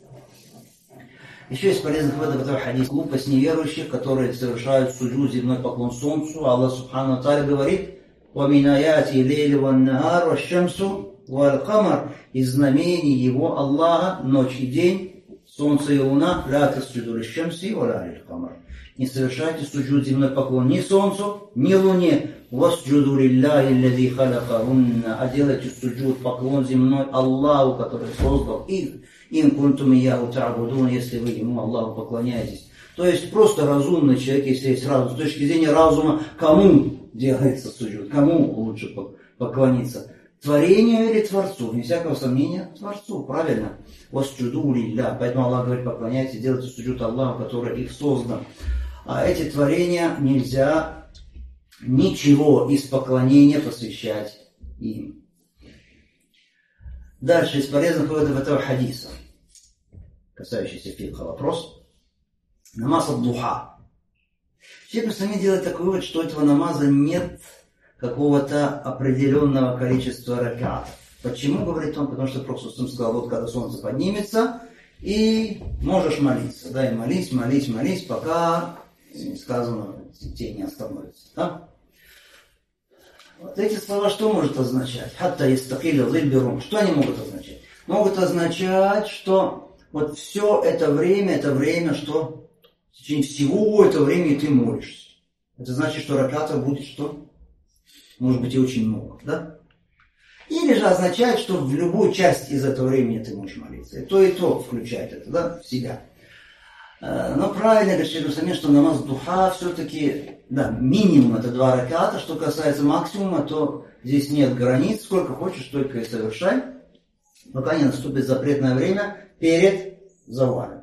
Еще из полезных выводов этого хадиса глупость неверующих, которые совершают суджуд, земной поклон солнцу. Аллах Субхану ва Тааля говорит: «Вамин аяти лейлю ван нахар ва шамсу вал камар». Из знамений его Аллаха ночь и день, солнце и луна. Ля тасджуду лиш-шамси ва ля лил-камар. Не совершайте суджуд, земной поклон ни солнцу, ни луне. «Васджуду лилляхи аллази халакахунна», а делайте суджуд, поклон земной Аллаху, который создал их. «Ин кунтум ияху та'будун», если вы ему, Аллаху, поклоняетесь. То есть просто разумный человек, если есть разум. С точки зрения разума, кому делается суджуд, кому лучше поклониться? Творению или Творцу? Не всякого сомнения, Творцу, правильно? «Васджуду лилля». Поэтому Аллах говорит, поклоняйтесь, делайте суджуд Аллаху, который их создал. А эти творения нельзя ничего из поклонения посвящать им. Дальше из полезных выводов этого хадиса, касающийся фикха, вопрос. Намаз ад-духа. Шейх Усаймин делает такой вывод, что у этого намаза нет какого-то определенного количества ракатов. Почему, говорит он? Потому что Пророк сказал, вот когда солнце поднимется, и можешь молиться. Да, и молись, пока сказано, тень не остановится. Да? Вот эти слова что может означать? Хатта истакиля зильберум. Что они могут означать? Могут означать, что вот все это время, что в течение всего этого времени ты молишься. Это значит, что ракатов будет что? Может быть и очень много, да? Или же означает, что в любой части из этого времени ты можешь молиться. И то включает это, да, в себя. Но правильно говорит Шейх Усаймин, что намаз духа все-таки, да, минимум это 2 раката. Что касается максимума, то здесь нет границ. Сколько хочешь, только и совершай, пока не наступит запретное время перед завалом.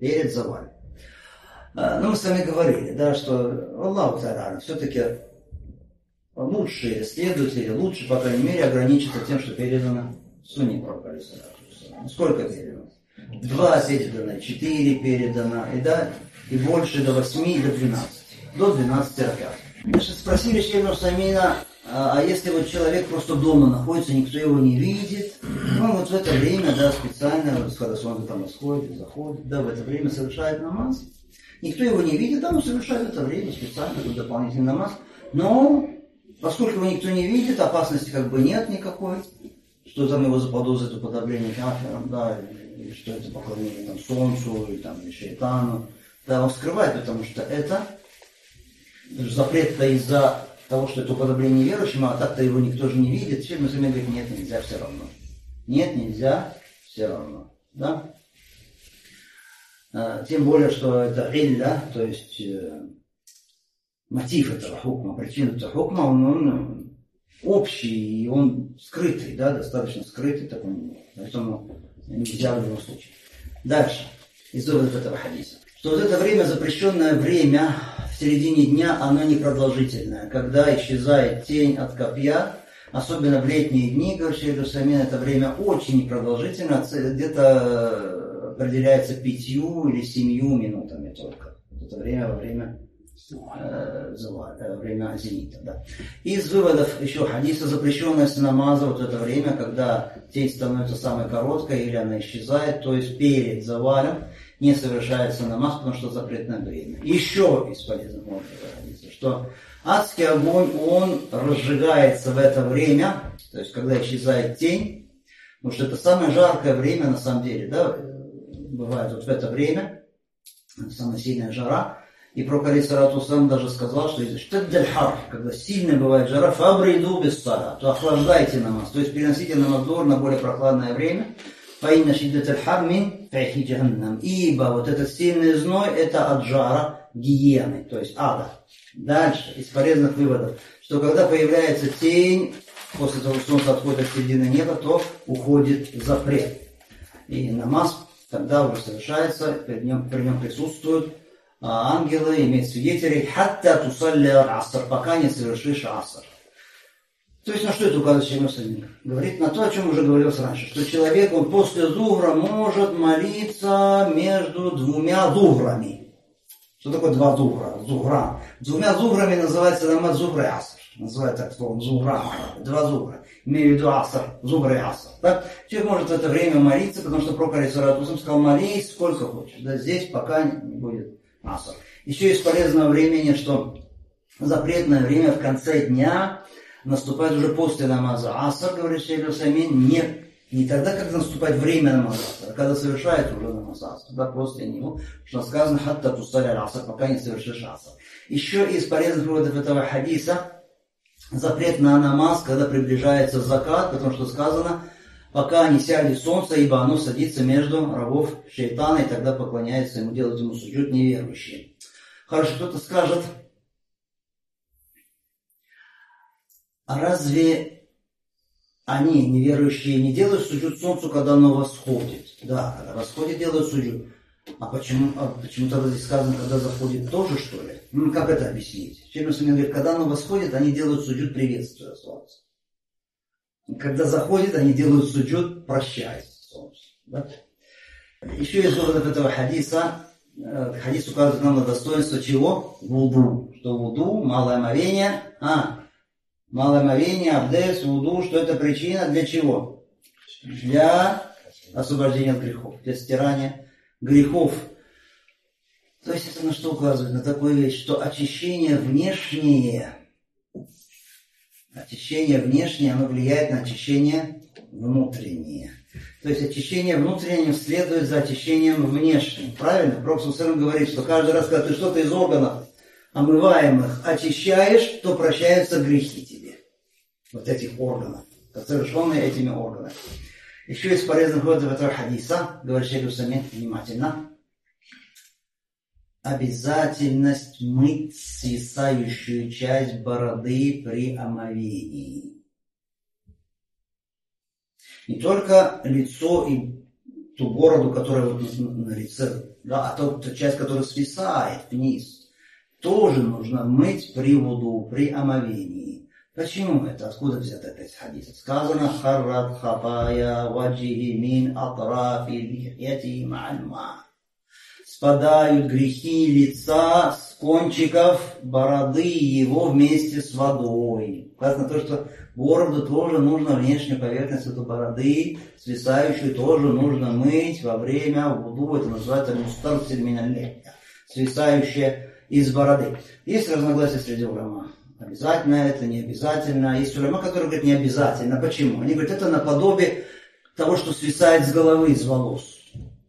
Ну, мы с вами говорили, да, что Аллаху Та'аля все-таки лучшие следователи, лучше, по крайней мере, ограничиться тем, что передано сунне пророка. Сколько передано? 2 передано, 4 передано, и больше до 8, до 12. До 12 ракат. Значит, спросили Шейха Усаймина, а если вот человек просто дома находится, никто его не видит, ну вот в это время, да, специально, когда солнце там восходит, заходит, да, в это время совершает намаз. Никто его не видит, да, он совершает в это время специально, тут дополнительный намаз. Но, поскольку его никто не видит, опасности как бы нет никакой, что там его заподозрят уподобление кафирам, да, или что это поклонение там, солнцу, или, там, или шайтану. Да, он скрывает, потому что это запрет-то из-за того, что это уподобление неверующим, а так-то его никто же не видит. Все мусульмане говорят, нет, нельзя все равно. Нет, нельзя все равно. Да? Тем более, что это илля, то есть мотив этого хукма, причина этого хукма, он общий, и он скрытый, да, достаточно скрытый, так он, поэтому нельзя в любом случае. Дальше, из доводов этого хадиса. Что вот это время, запрещенное время, в середине дня, оно непродолжительное. Когда исчезает тень от копья, особенно в летние дни, говорит Шейх Аль-Усаймин, это время очень непродолжительное, где-то определяется 5 или 7 минутами только. Это время во время время зенита. Да. Из выводов еще хадиса запрещенность намаза, вот это время, когда тень становится самой короткой или она исчезает, то есть перед завалом не совершается намаз, потому что запретное время. Еще из полезных моментов хадиса, что адский огонь, он разжигается в это время, то есть когда исчезает тень, потому что это самое жаркое время на самом деле, да, бывает вот в это время, самая сильная жара. И пророк алейхиссалату вассалям даже сказал, что когда сильная бывает жара, фабриду без сара, то охлаждайте намаз, то есть переносите намаз на более прохладное время. Ибо вот этот сильный зной, это от жара гиены, то есть ада. Дальше, из полезных выводов, что когда появляется тень, после того, что солнце отходит от середины неба, то уходит запрет. И намаз тогда уже совершается, при нем присутствуют ангелы, имеют свидетелей, хатта тусалли аср, пока не совершишь аср. То есть на что это указывает Шейх Аль-Усаймин? Говорит на то, о чем уже говорилось раньше, что человек, он после зухра может молиться между 2 зухрами. Что такое 2 зухра? Зухра. 2 зухрами называется намаз зухра и аср. Называют так словом зухра. 2 зухра. Имею в виду аср, зухра и аср. Так? Человек может в это время молиться, потому что пророк алейхиссалату вассалям сказал, молись сколько хочешь. Да, здесь пока не будет аср. Еще из полезного времени, что запретное время в конце дня наступает уже после намаза аср, говорит Шейх Аль-Усаймин, не тогда, когда наступает время намаза аср, а когда совершается уже намаз аср, да, после него, что сказано, хатта тусалли аср, пока не совершишь аср. Еще из полезных выводов этого хадиса запрет на намаз, когда приближается закат, потому что сказано, пока не сядет солнце, ибо оно садится между рогов шейтана, и тогда поклоняется ему, делает ему суджуд неверующие. Хорошо, кто-то скажет, а разве они, неверующие, не делают суджуд солнцу, когда оно восходит? Да, когда восходит, делают суджуд. А почему тогда здесь сказано, когда заходит тоже, что ли? Ну, как это объяснить? Шейх Аль-Усаймин говорит, когда оно восходит, они делают суджуд приветствуя солнце. Когда заходит, они делают суджуд, прощаясь с солнцем. Да? Еще из выводов этого хадиса, хадис указывает нам на достоинство чего? Вуду. Что вуду, малое омовение, малое омовение, абдес, вуду, что это причина для чего? Для освобождения от грехов, для стирания грехов. То есть это на что указывает? На такую вещь, что очищение внешнее, оно влияет на очищение внутреннее. То есть очищение внутреннего следует за очищением внешним. Правильно? Пророк саллаллаху алейхи ва саллям говорит, что каждый раз, когда ты что-то из органов омываемых очищаешь, то прощаются грехи тебе. Вот этих органов, совершенные этими органами. Еще из полезных выводов этого хадиса, говорит Шейх Аль-Усаймин, внимательно, обязательность мыть свисающую часть бороды при омовении. Не только лицо и ту бороду, которая вот на лице, да, а ту часть, которая свисает вниз, тоже нужно мыть при вуду, при омовении. Почему это? Откуда взят этот хадис? Сказано, харрат хатая ваджихи мин атрафи лихьяти ма'альма. Спадают грехи лица с кончиков бороды его вместе с водой. Указано то, что бороду тоже нужно, внешнюю поверхность этой бороды, свисающую, тоже нужно мыть во время вуду. Это называется мустарсиль миналь лихья, свисающая из бороды. Есть разногласия среди уляма. Обязательно это, не обязательно. Есть уляма, которые говорят не обязательно. Почему? Они говорят, это наподобие того, что свисает с головы, из волос.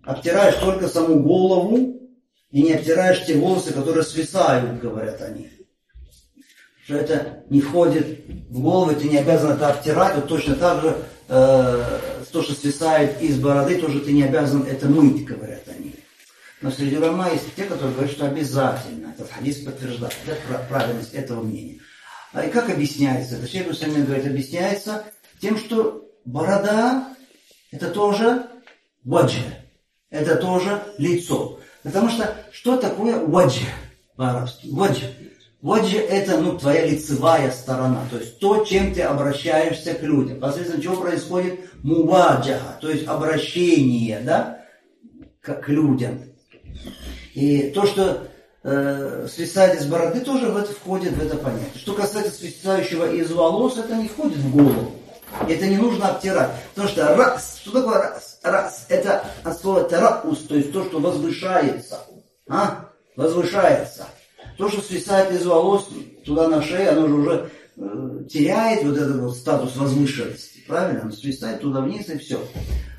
обтираешь только саму голову и не обтираешь те волосы, которые свисают, говорят они. Что это не входит в голову, ты не обязан это обтирать, вот точно так же то, что свисает из бороды, тоже ты не обязан это мыть, говорят они. Но среди улама есть те, которые говорят, что обязательно. Этот хадис подтверждает правильность этого мнения. И как объясняется это? Шейх Усаймин говорит, объясняется тем, что борода это тоже ваджа, это тоже лицо. Потому что такое ваджа по-арабски? Ваджа это твоя лицевая сторона, то есть то, чем ты обращаешься к людям. Посредством чего происходит муваджаха, то есть обращение, да, к людям. И то, что свисает из бороды, тоже входит в это понятие. Что касается свисающего из волос, это не входит в голову. Это не нужно обтирать. Потому что рас, что такое рас? Рас, это от слова тараус, то есть то, что возвышается. Возвышается. То, что свисает из волос туда на шею, оно же уже теряет вот этот вот статус возвышенности. Правильно? Оно свисает туда вниз и все.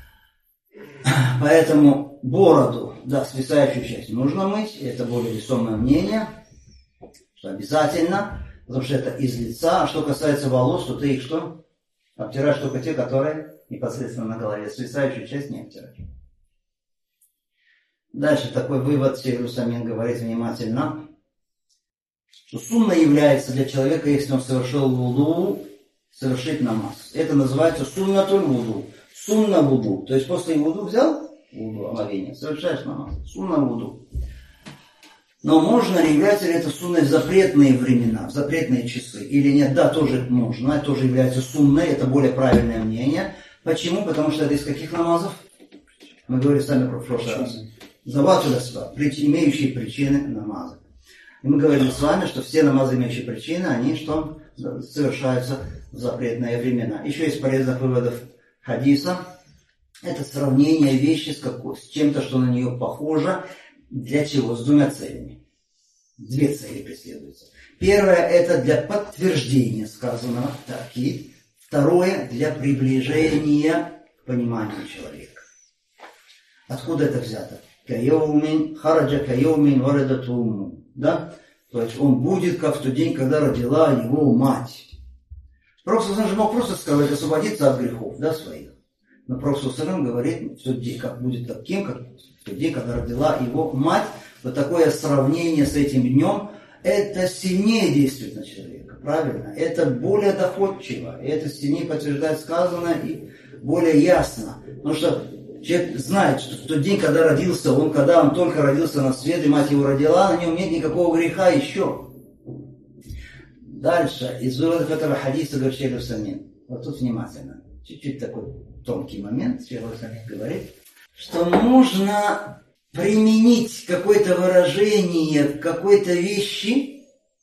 Поэтому бороду, да, свисающую часть нужно мыть. Это более весомое мнение, что обязательно, потому что это из лица. А что касается волос, то ты их что? Обтираешь только те, которые непосредственно на голове. Свисающую часть не обтираешь. Дальше такой вывод Шейх Усаймин говорит внимательно, что сунна является для человека, если он совершил вуду, совершить намаз. Это называется суннатуль вуду. Сунна вуду. То есть после вуду взял вуду, омовение, совершаешь намаз. Сунна вуду. Но можно ли, является ли это сунной в запретные времена, в запретные часы? Или нет? Да, тоже можно. Это тоже является сунной. Это более правильное мнение. Почему? Потому что это из каких намазов? Мы говорили сами про прошлый раз. Заватуль асбаб, имеющие причины намаза. И мы говорили с вами, что все намазы, имеющие причины, они что? Совершаются в запретные времена. Еще из полезных выводов хадиса это сравнение вещи с чем-то, что на нее похоже. Для чего? С двумя целями. Две цели преследуются. Первое это для подтверждения сказанного, такид. Второе для приближения к пониманию человека. Откуда это взято? Кайоумин, хараджа кайоумин варадатуму. Да? То есть он будет как в тот день, когда родила его мать. Пророк же мог просто сказать, освободиться от грехов, да, своих. Но Пророк говорит, в тот день, как будет таким, как в тот день, когда родила его мать. Вот такое сравнение с этим днем, это сильнее действует на человека, правильно? Это более доходчиво, это сильнее подтверждает сказанное и более ясно. Потому что человек знает, что в тот день, когда родился он, когда он только родился на свет, и мать его родила, на нем нет никакого греха еще. Дальше, из выводов этого хадиса говорит Шейх Усаймин. Вот тут внимательно. Чуть-чуть такой тонкий момент. Шейх Усаймин говорит, что можно применить какое-то выражение к какой-то вещи,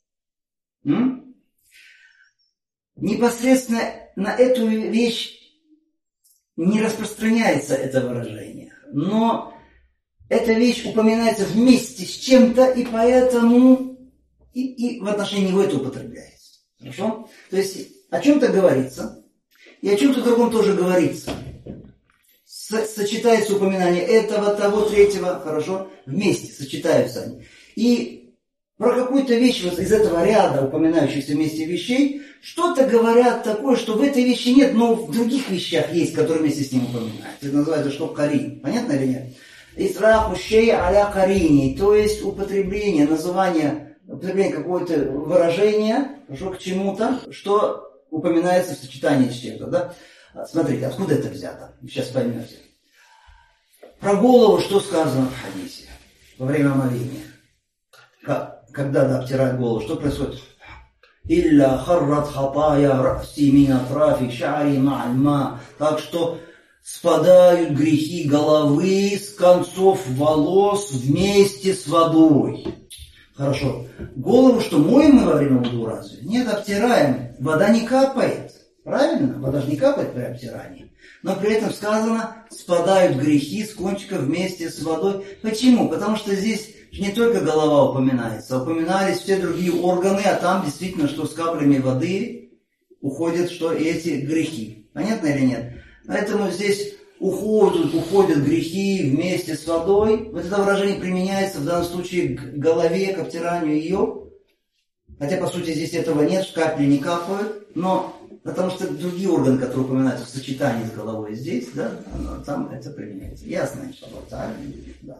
непосредственно на эту вещь не распространяется это выражение. Но эта вещь упоминается вместе с чем-то, и поэтому и в отношении него это употребляется. Хорошо? То есть о чем-то говорится, и о чем-то другом тоже говорится. Сочетается упоминание этого, того, третьего, хорошо? Вместе сочетаются они. И про какую-то вещь вот из этого ряда упоминающихся вместе вещей что-то говорят такое, что в этой вещи нет, но в других вещах есть, которые вместе с ним упоминаются. Это называется что? Карин. Понятно или нет? Исрафу шей аля карини, то есть употребление, употребление какого-то выражения, хорошо, к чему-то, что упоминается в сочетании с чем-то. Да? Смотрите, откуда это взято? Сейчас поймете. Про голову что сказано в хадисе во время омовения? Когда обтирают голову, что происходит? «Илля харрат хатая раси мин атрафи ша'ри ма'альма». Так что спадают грехи головы с концов волос вместе с водой. Хорошо. Голову что, моем мы во время вуду разве? Нет, обтираем. Вода не капает. Правильно? Вода же не капает при обтирании. Но при этом сказано, спадают грехи с кончиков вместе с водой. Почему? Потому что здесь не только голова упоминается, упоминались все другие органы, а там действительно, что с каплями воды уходят, что эти грехи. Понятно или нет? Поэтому здесь уходят грехи вместе с водой. Вот это выражение применяется в данном случае к голове, к обтиранию ее. Хотя, по сути, здесь этого нет, капли не капают, но потому что другие органы, которые упоминаются в сочетании с головой здесь, да, там это применяется. Ясно, иншаллах, да.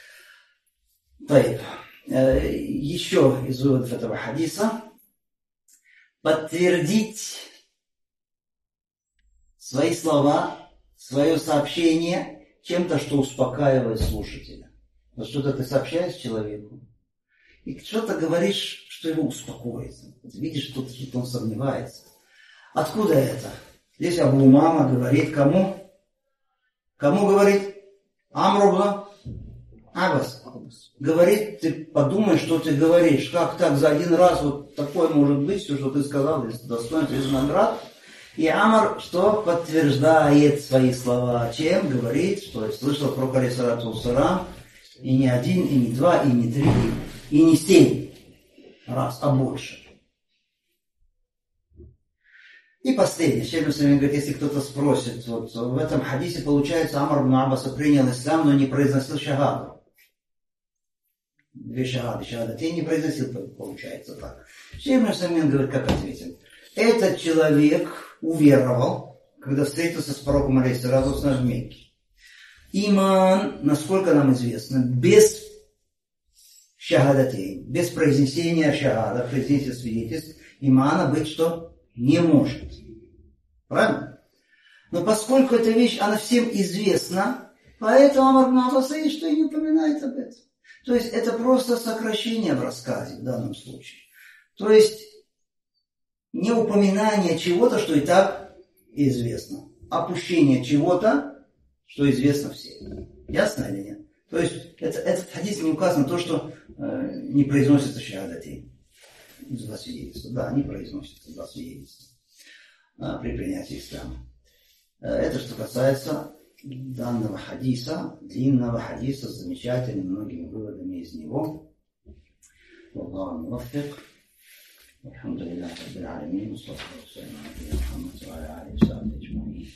Еще из выводов этого хадиса. Подтвердить свои слова, свое сообщение чем-то, что успокаивает слушателя. Вот что-то ты сообщаешь человеку, и что-то говоришь, что его успокоит. Видишь, что он сомневается. Откуда это? Здесь Абу Умама говорит кому? Кому говорит? Амру ибн Аббас. Говорит, ты подумай, что ты говоришь. Как так за один раз вот такое может быть, все, что ты сказал, достоинство из наград. И Амар что подтверждает свои слова? Чем? Говорит, что я слышал про алейхиссалату вассалам и не один, и не два, и не три, и не 7 раз, а больше. И последнее, Шейх Муслим говорит, если кто-то спросит, вот в этом хадисе получается, Амар ибн Аббас принял ислам, но не произносил шагаду. 2 шагады, шагадатейн не произносил, получается так. Шейх Муслим говорит, как ответил. Этот человек уверовал, когда встретился с пророком алейхиссалату вассалам в Мекке. Иман, насколько нам известно, без шагадатейн, без произнесения шагада, произнесения свидетельств, имана быть что? Не может. Правильно? Но поскольку эта вещь, она всем известна, поэтому Амар ибн Аббас что и не упоминает об этом. То есть это просто сокращение в рассказе в данном случае. То есть не упоминание чего-то, что и так известно. Опущение чего-то, что известно всем. Ясно или нет? То есть этот хадис не указано то, что не произносится шахадатейн. Два свидетельства. Да, не произносится два свидетельства при принятии ислама. Это что касается данного хадиса, длинного хадиса с замечательными многими выводами из него. Аллаху муаффик. Алхамдулиллахи раббил алямин.